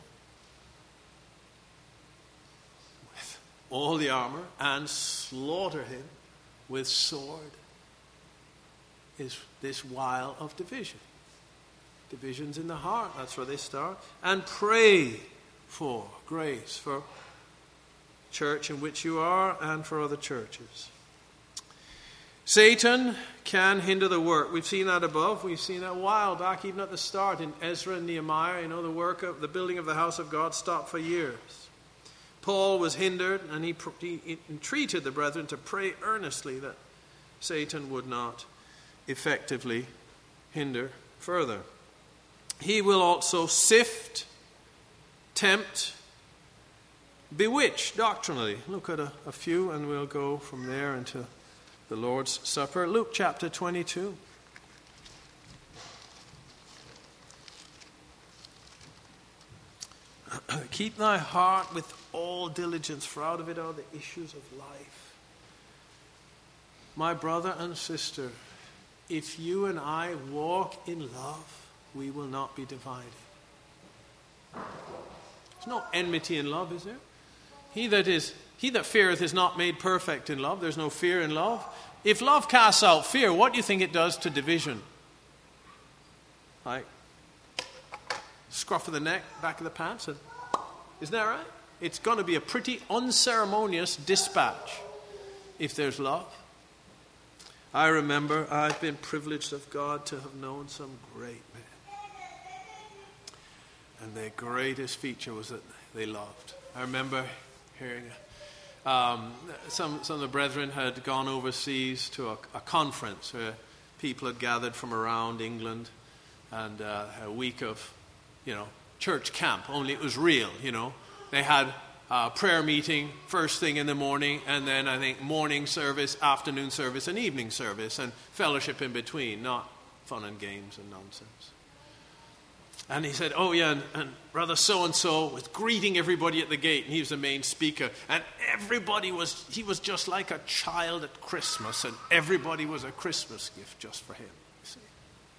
with all the armor and slaughter him with sword is this while of division. Divisions in the heart, that's where they start. And pray for grace for church in which you are and for other churches. Satan can hinder the work. We've seen that above. We've seen that a while back, even at the start in Ezra and Nehemiah. You know, the work of the building of the house of God stopped for years. Paul was hindered, and he, he entreated the brethren to pray earnestly that Satan would not effectively hinder further. He will also sift, tempt, bewitch doctrinally. Look at a, a few and we'll go from there into the Lord's Supper. Luke chapter twenty-two. Keep thy heart with all diligence, for out of it are the issues of life. My brother and sister, if you and I walk in love, we will not be divided. There's no enmity in love, is there? He that is, he that feareth is not made perfect in love. There's no fear in love. If love casts out fear, what do you think it does to division? Like scruff of the neck, back of the pants. And, isn't that right? It's going to be a pretty unceremonious dispatch if there's love. I remember I've been privileged of God to have known some great men. And their greatest feature was that they loved. I remember hearing um, some, some of the brethren had gone overseas to a, a conference where people had gathered from around England, and uh, a week of, you know, church camp, only it was real, you know. They had a prayer meeting first thing in the morning, and then I think morning service, afternoon service, and evening service, and fellowship in between, not fun and games and nonsense. And he said, oh yeah, and, and brother so-and-so was greeting everybody at the gate, and he was the main speaker. And everybody was, he was just like a child at Christmas, and everybody was a Christmas gift just for him. You see?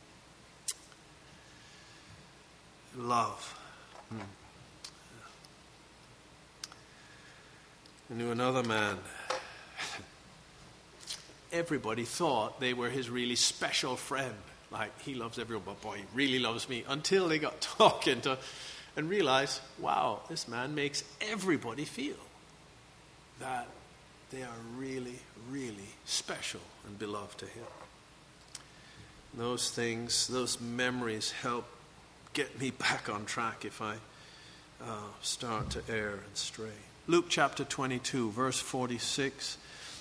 Love. Hmm. I knew another man. Everybody thought they were his really special friend. Like, he loves everyone, but boy, he really loves me. Until they got talking to and realized, wow, this man makes everybody feel that they are really, really special and beloved to him. Those things, those memories help get me back on track if I uh, start to err and stray. Luke chapter twenty-two, verse forty-six.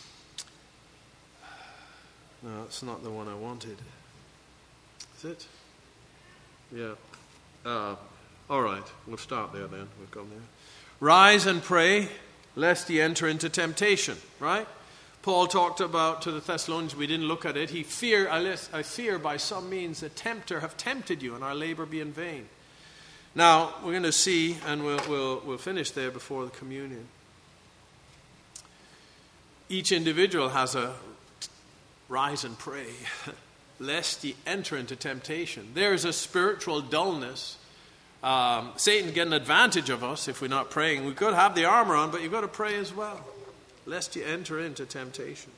No, that's not the one I wanted. Is it? Yeah. Uh, all right, we'll start there then. We've gone there. Rise and pray, lest ye enter into temptation. Right? Paul talked about to the Thessalonians, we didn't look at it. He fear, I fear by some means the tempter have tempted you, and our labor be in vain. Now, we're going to see, and we'll, we'll, we'll finish there before the communion. Each individual has a rise and pray, lest ye enter into temptation. There is a spiritual dullness. Um, Satan get an advantage of us if we're not praying. We could have the armor on, but you've got to pray as well, lest you enter into temptation.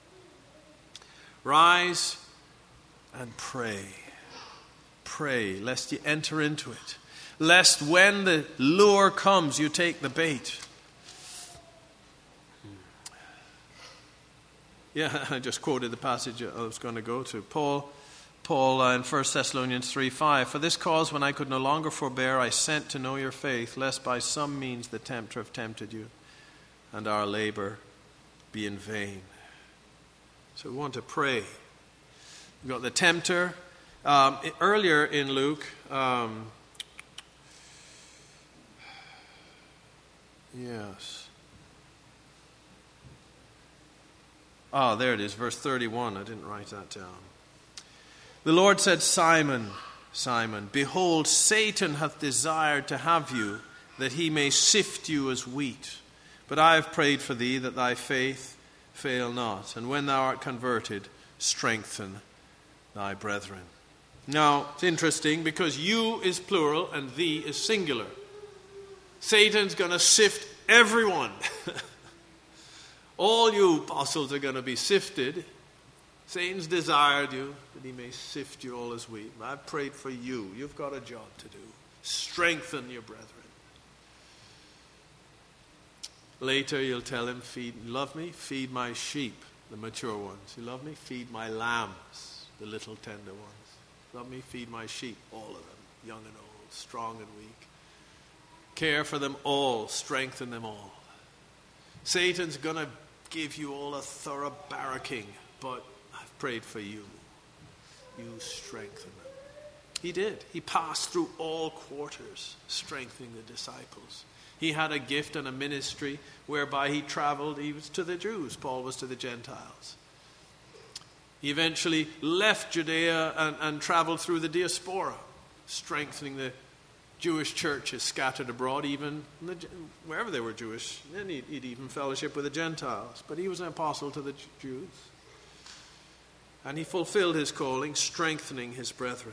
Rise and pray. Pray, lest you enter into it. Lest when the lure comes, you take the bait. Yeah, I just quoted the passage I was going to go to. Paul, Paul uh, in First Thessalonians three five. For this cause, when I could no longer forbear, I sent to know your faith, lest by some means the tempter have tempted you, and our labor be in vain. So we want to pray. We've got the tempter. Um, earlier in Luke, um, yes. Oh, there it is, verse thirty-one. I didn't write that down. The Lord said, Simon, Simon, behold, Satan hath desired to have you, that he may sift you as wheat. But I have prayed for thee, that thy faith fail not. And when thou art converted, strengthen thy brethren. Now, it's interesting, because you is plural and thee is singular. Satan's going to sift everyone. All you apostles are going to be sifted. Satan's desired you, that he may sift you all as wheat. I've prayed for you. You've got a job to do. Strengthen your brethren. Later you'll tell him, feed, love me, feed my sheep, the mature ones. You love me, feed my lambs, the little tender ones. Love me, feed my sheep, all of them, young and old, strong and weak. Care for them all, strengthen them all. Satan's going to give you all a thorough barracking, but I've prayed for you. You strengthen them. He did. He passed through all quarters, strengthening the disciples. He had a gift and a ministry whereby he traveled. He was to the Jews. Paul was to the Gentiles. He eventually left Judea and, and traveled through the diaspora, strengthening the Jewish churches scattered abroad, even the, wherever they were Jewish. And he'd, he'd even fellowship with the Gentiles. But he was an apostle to the Jews. And he fulfilled his calling, strengthening his brethren.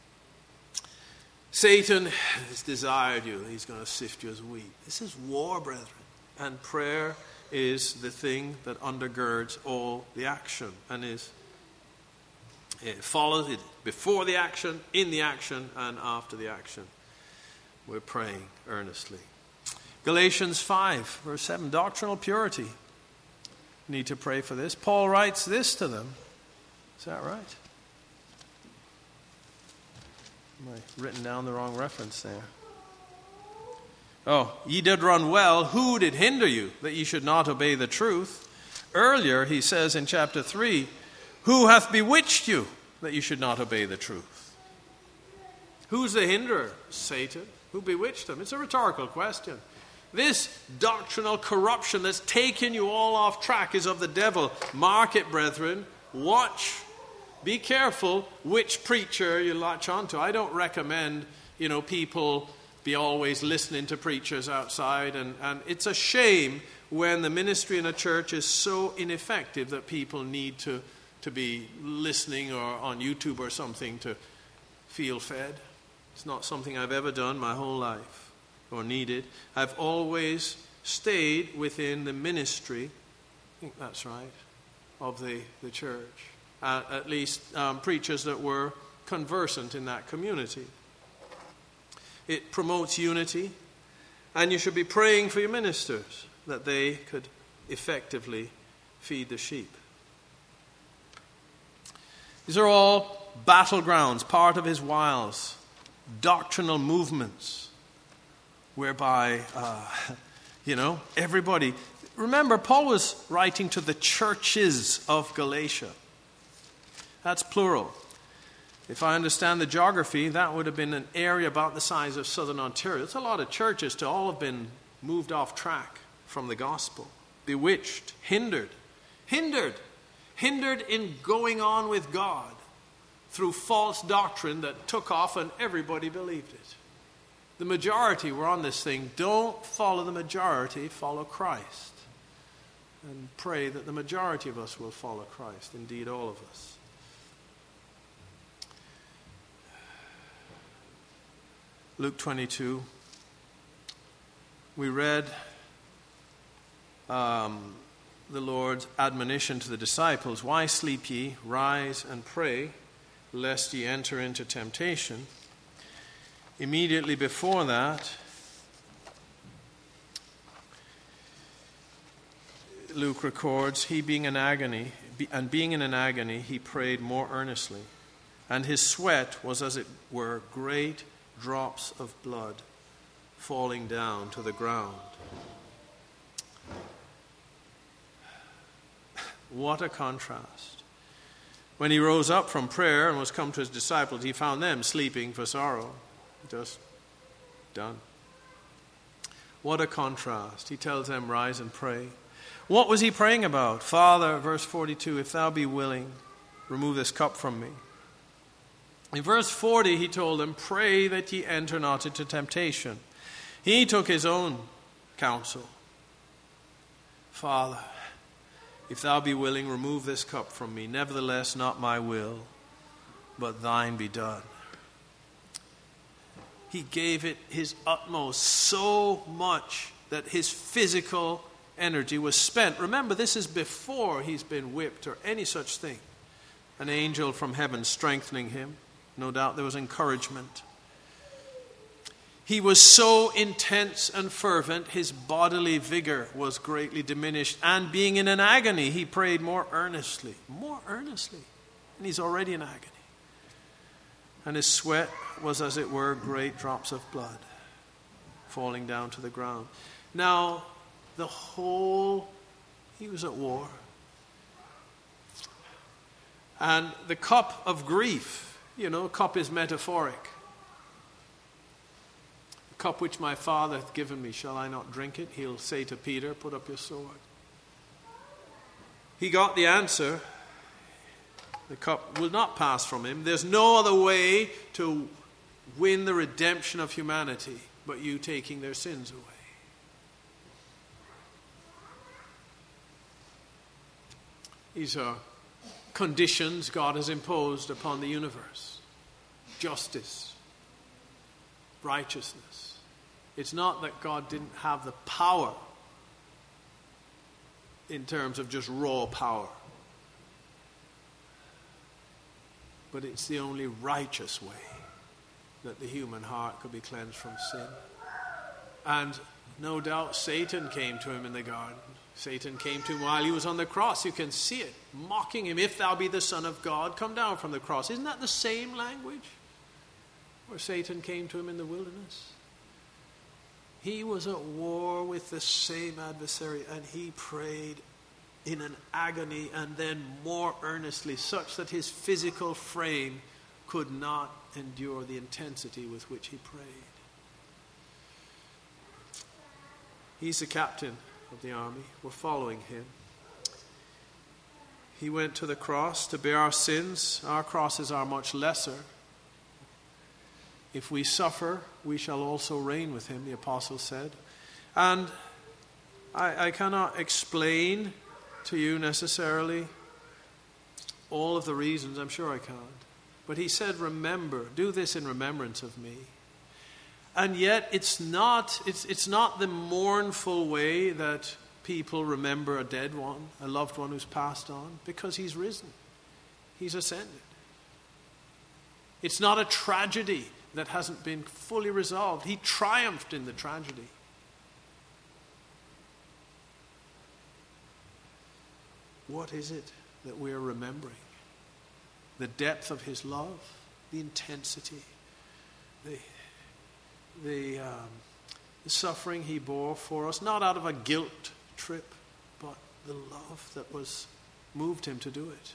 Satan has desired you. He's going to sift you as wheat. This is war, brethren. And prayer is the thing that undergirds all the action and is it follows it before the action, in the action, and after the action. We're praying earnestly. Galatians five, verse seven, doctrinal purity. Need to pray for this. Paul writes this to them. Is that right? Am I written down the wrong reference there? Oh, ye did run well. Who did hinder you that ye should not obey the truth? Earlier, he says in chapter three, who hath bewitched you that you should not obey the truth? Who's the hinderer? Satan. Who bewitched them? It's a rhetorical question. This doctrinal corruption that's taken you all off track is of the devil. Mark it, brethren. Watch. Be careful which preacher you latch onto. I don't recommend, you know, people be always listening to preachers outside. And, and it's a shame when the ministry in a church is so ineffective that people need to, to be listening or on YouTube or something to feel fed. It's not something I've ever done my whole life or needed. I've always stayed within the ministry, I think that's right, of the, the church. Uh, at least um, preachers that were conversant in that community. It promotes unity, and you should be praying for your ministers that they could effectively feed the sheep. These are all battlegrounds, part of his wiles, doctrinal movements, whereby, uh, you know, everybody... Remember, Paul was writing to the churches of Galatia. That's plural. If I understand the geography, that would have been an area about the size of southern Ontario. It's a lot of churches to all have been moved off track from the gospel, bewitched, hindered, hindered, hindered in going on with God through false doctrine that took off and everybody believed it. The majority were on this thing. Don't follow the majority, follow Christ. And pray that the majority of us will follow Christ, indeed all of us. Luke twenty-two. We read um, the Lord's admonition to the disciples, "Why sleep ye? Rise and pray, lest ye enter into temptation." Immediately before that, Luke records, he being in agony, and being in an agony, he prayed more earnestly, and his sweat was as it were great drops of blood falling down to the ground. What a contrast. When he rose up from prayer and was come to his disciples, he found them sleeping for sorrow. Just done. What a contrast. He tells them, rise and pray. What was he praying about? Father, verse forty-two, if thou be willing, remove this cup from me. In verse forty, he told them, pray that ye enter not into temptation. He took his own counsel. Father, if thou be willing, remove this cup from me. Nevertheless, not my will, but thine be done. He gave it his utmost, so much that his physical energy was spent. Remember, this is before he's been whipped or any such thing. An angel from heaven strengthening him. No doubt there was encouragement. He was so intense and fervent, his bodily vigor was greatly diminished. And being in an agony, he prayed more earnestly. More earnestly. And he's already in agony. And his sweat was, as it were, great drops of blood falling down to the ground. Now, the whole, he was at war. And the cup of grief, you know, cup is metaphoric. The cup which my Father hath given me, shall I not drink it? He'll say to Peter, put up your sword. He got the answer. The cup will not pass from him. There's no other way to win the redemption of humanity but you taking their sins away. These are conditions God has imposed upon the universe. Justice, righteousness. It's not that God didn't have the power in terms of just raw power. But it's the only righteous way that the human heart could be cleansed from sin. And no doubt Satan came to him in the garden. Satan came to him while he was on the cross. You can see it, mocking him. If thou be the Son of God, come down from the cross. Isn't that the same language where Satan came to him in the wilderness? He was at war with the same adversary, and he prayed in an agony and then more earnestly, such that his physical frame could not endure the intensity with which he prayed. He's the captain of the army. We're following him. He went to the cross to bear our sins. Our crosses are much lesser. If we suffer, we shall also reign with him, the apostle said. And I, I cannot explain to you necessarily all of the reasons. I'm sure I can't. But he said, remember, do this in remembrance of me. And yet it's not, it's, it's not the mournful way that people remember a dead one, a loved one who's passed on, because he's risen. He's ascended. It's not a tragedy that hasn't been fully resolved. He triumphed in the tragedy. What is it that we're remembering? the depth of his love, the intensity, the, the, um, the suffering he bore for us, not out of a guilt trip, but the love that was moved him to do it.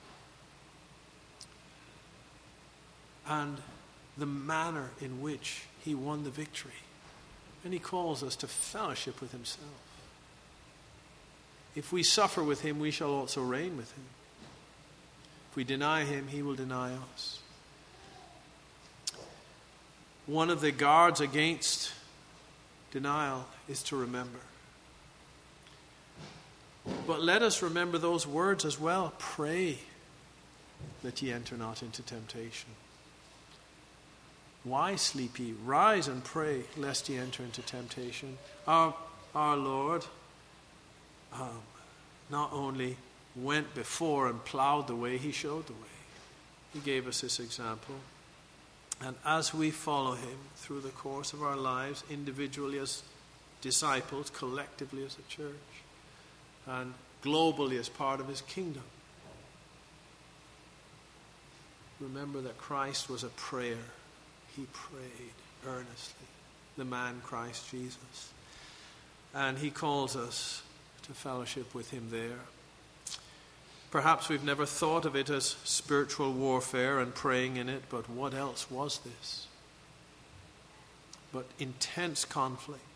And the manner in which he won the victory. And he calls us to fellowship with himself. If we suffer with him, we shall also reign with him. If we deny him, he will deny us. One of the guards against denial is to remember. But let us remember those words as well. Pray that ye enter not into temptation. Why sleep ye? Rise and pray, lest ye enter into temptation. Our, our Lord um, not only went before and plowed the way, he showed the way. He gave us this example. And as we follow him through the course of our lives, individually as disciples, collectively as a church, and globally as part of his kingdom, remember that Christ was a prayer. He prayed earnestly, the man Christ Jesus. And he calls us to fellowship with him there. Perhaps we've never thought of it as spiritual warfare and praying in it, but what else was this? But intense conflict.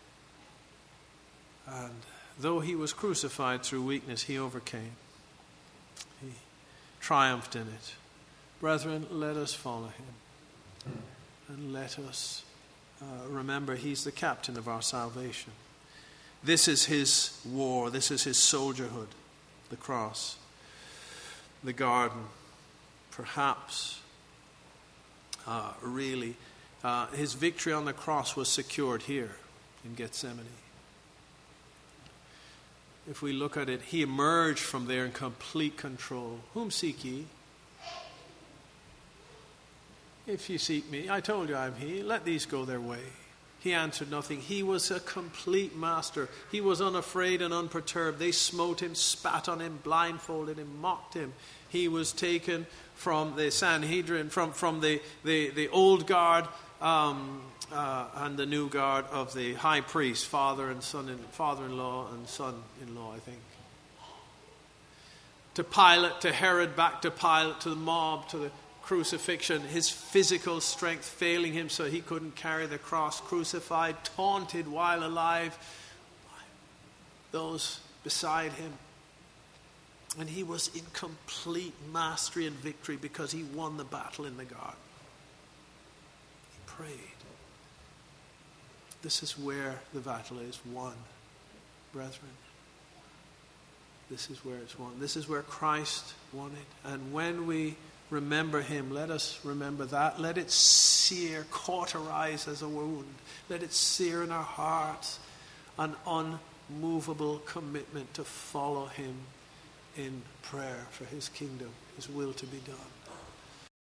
And though he was crucified through weakness, he overcame. He triumphed in it. Brethren, let us follow him. And let us uh, remember he's the captain of our salvation. This is his war. This is his soldierhood. The cross. The garden. Perhaps, uh, really, uh, his victory on the cross was secured here in Gethsemane. If we look at it, he emerged from there in complete control. Whom seek ye? If you seek me, I told you I am he. Let these go their way. He answered nothing. He was a complete master. He was unafraid and unperturbed. They smote him, spat on him, blindfolded him, mocked him. He was taken from the Sanhedrin, from, from the, the, the old guard um, uh, and the new guard of the high priest, father and son, in, father-in-law and son-in-law, I think. To Pilate, to Herod, back to Pilate, to the mob, to the crucifixion, his physical strength failing him so he couldn't carry the cross, crucified, taunted while alive by those beside him. And he was in complete mastery and victory because he won the battle in the garden. He prayed. This is where the battle is won, brethren. This is where it's won. This is where Christ won it. And when we remember him, let us remember that. Let it sear, cauterize as a wound. Let it sear in our hearts an unmovable commitment to follow him in prayer for his kingdom, his will to be done.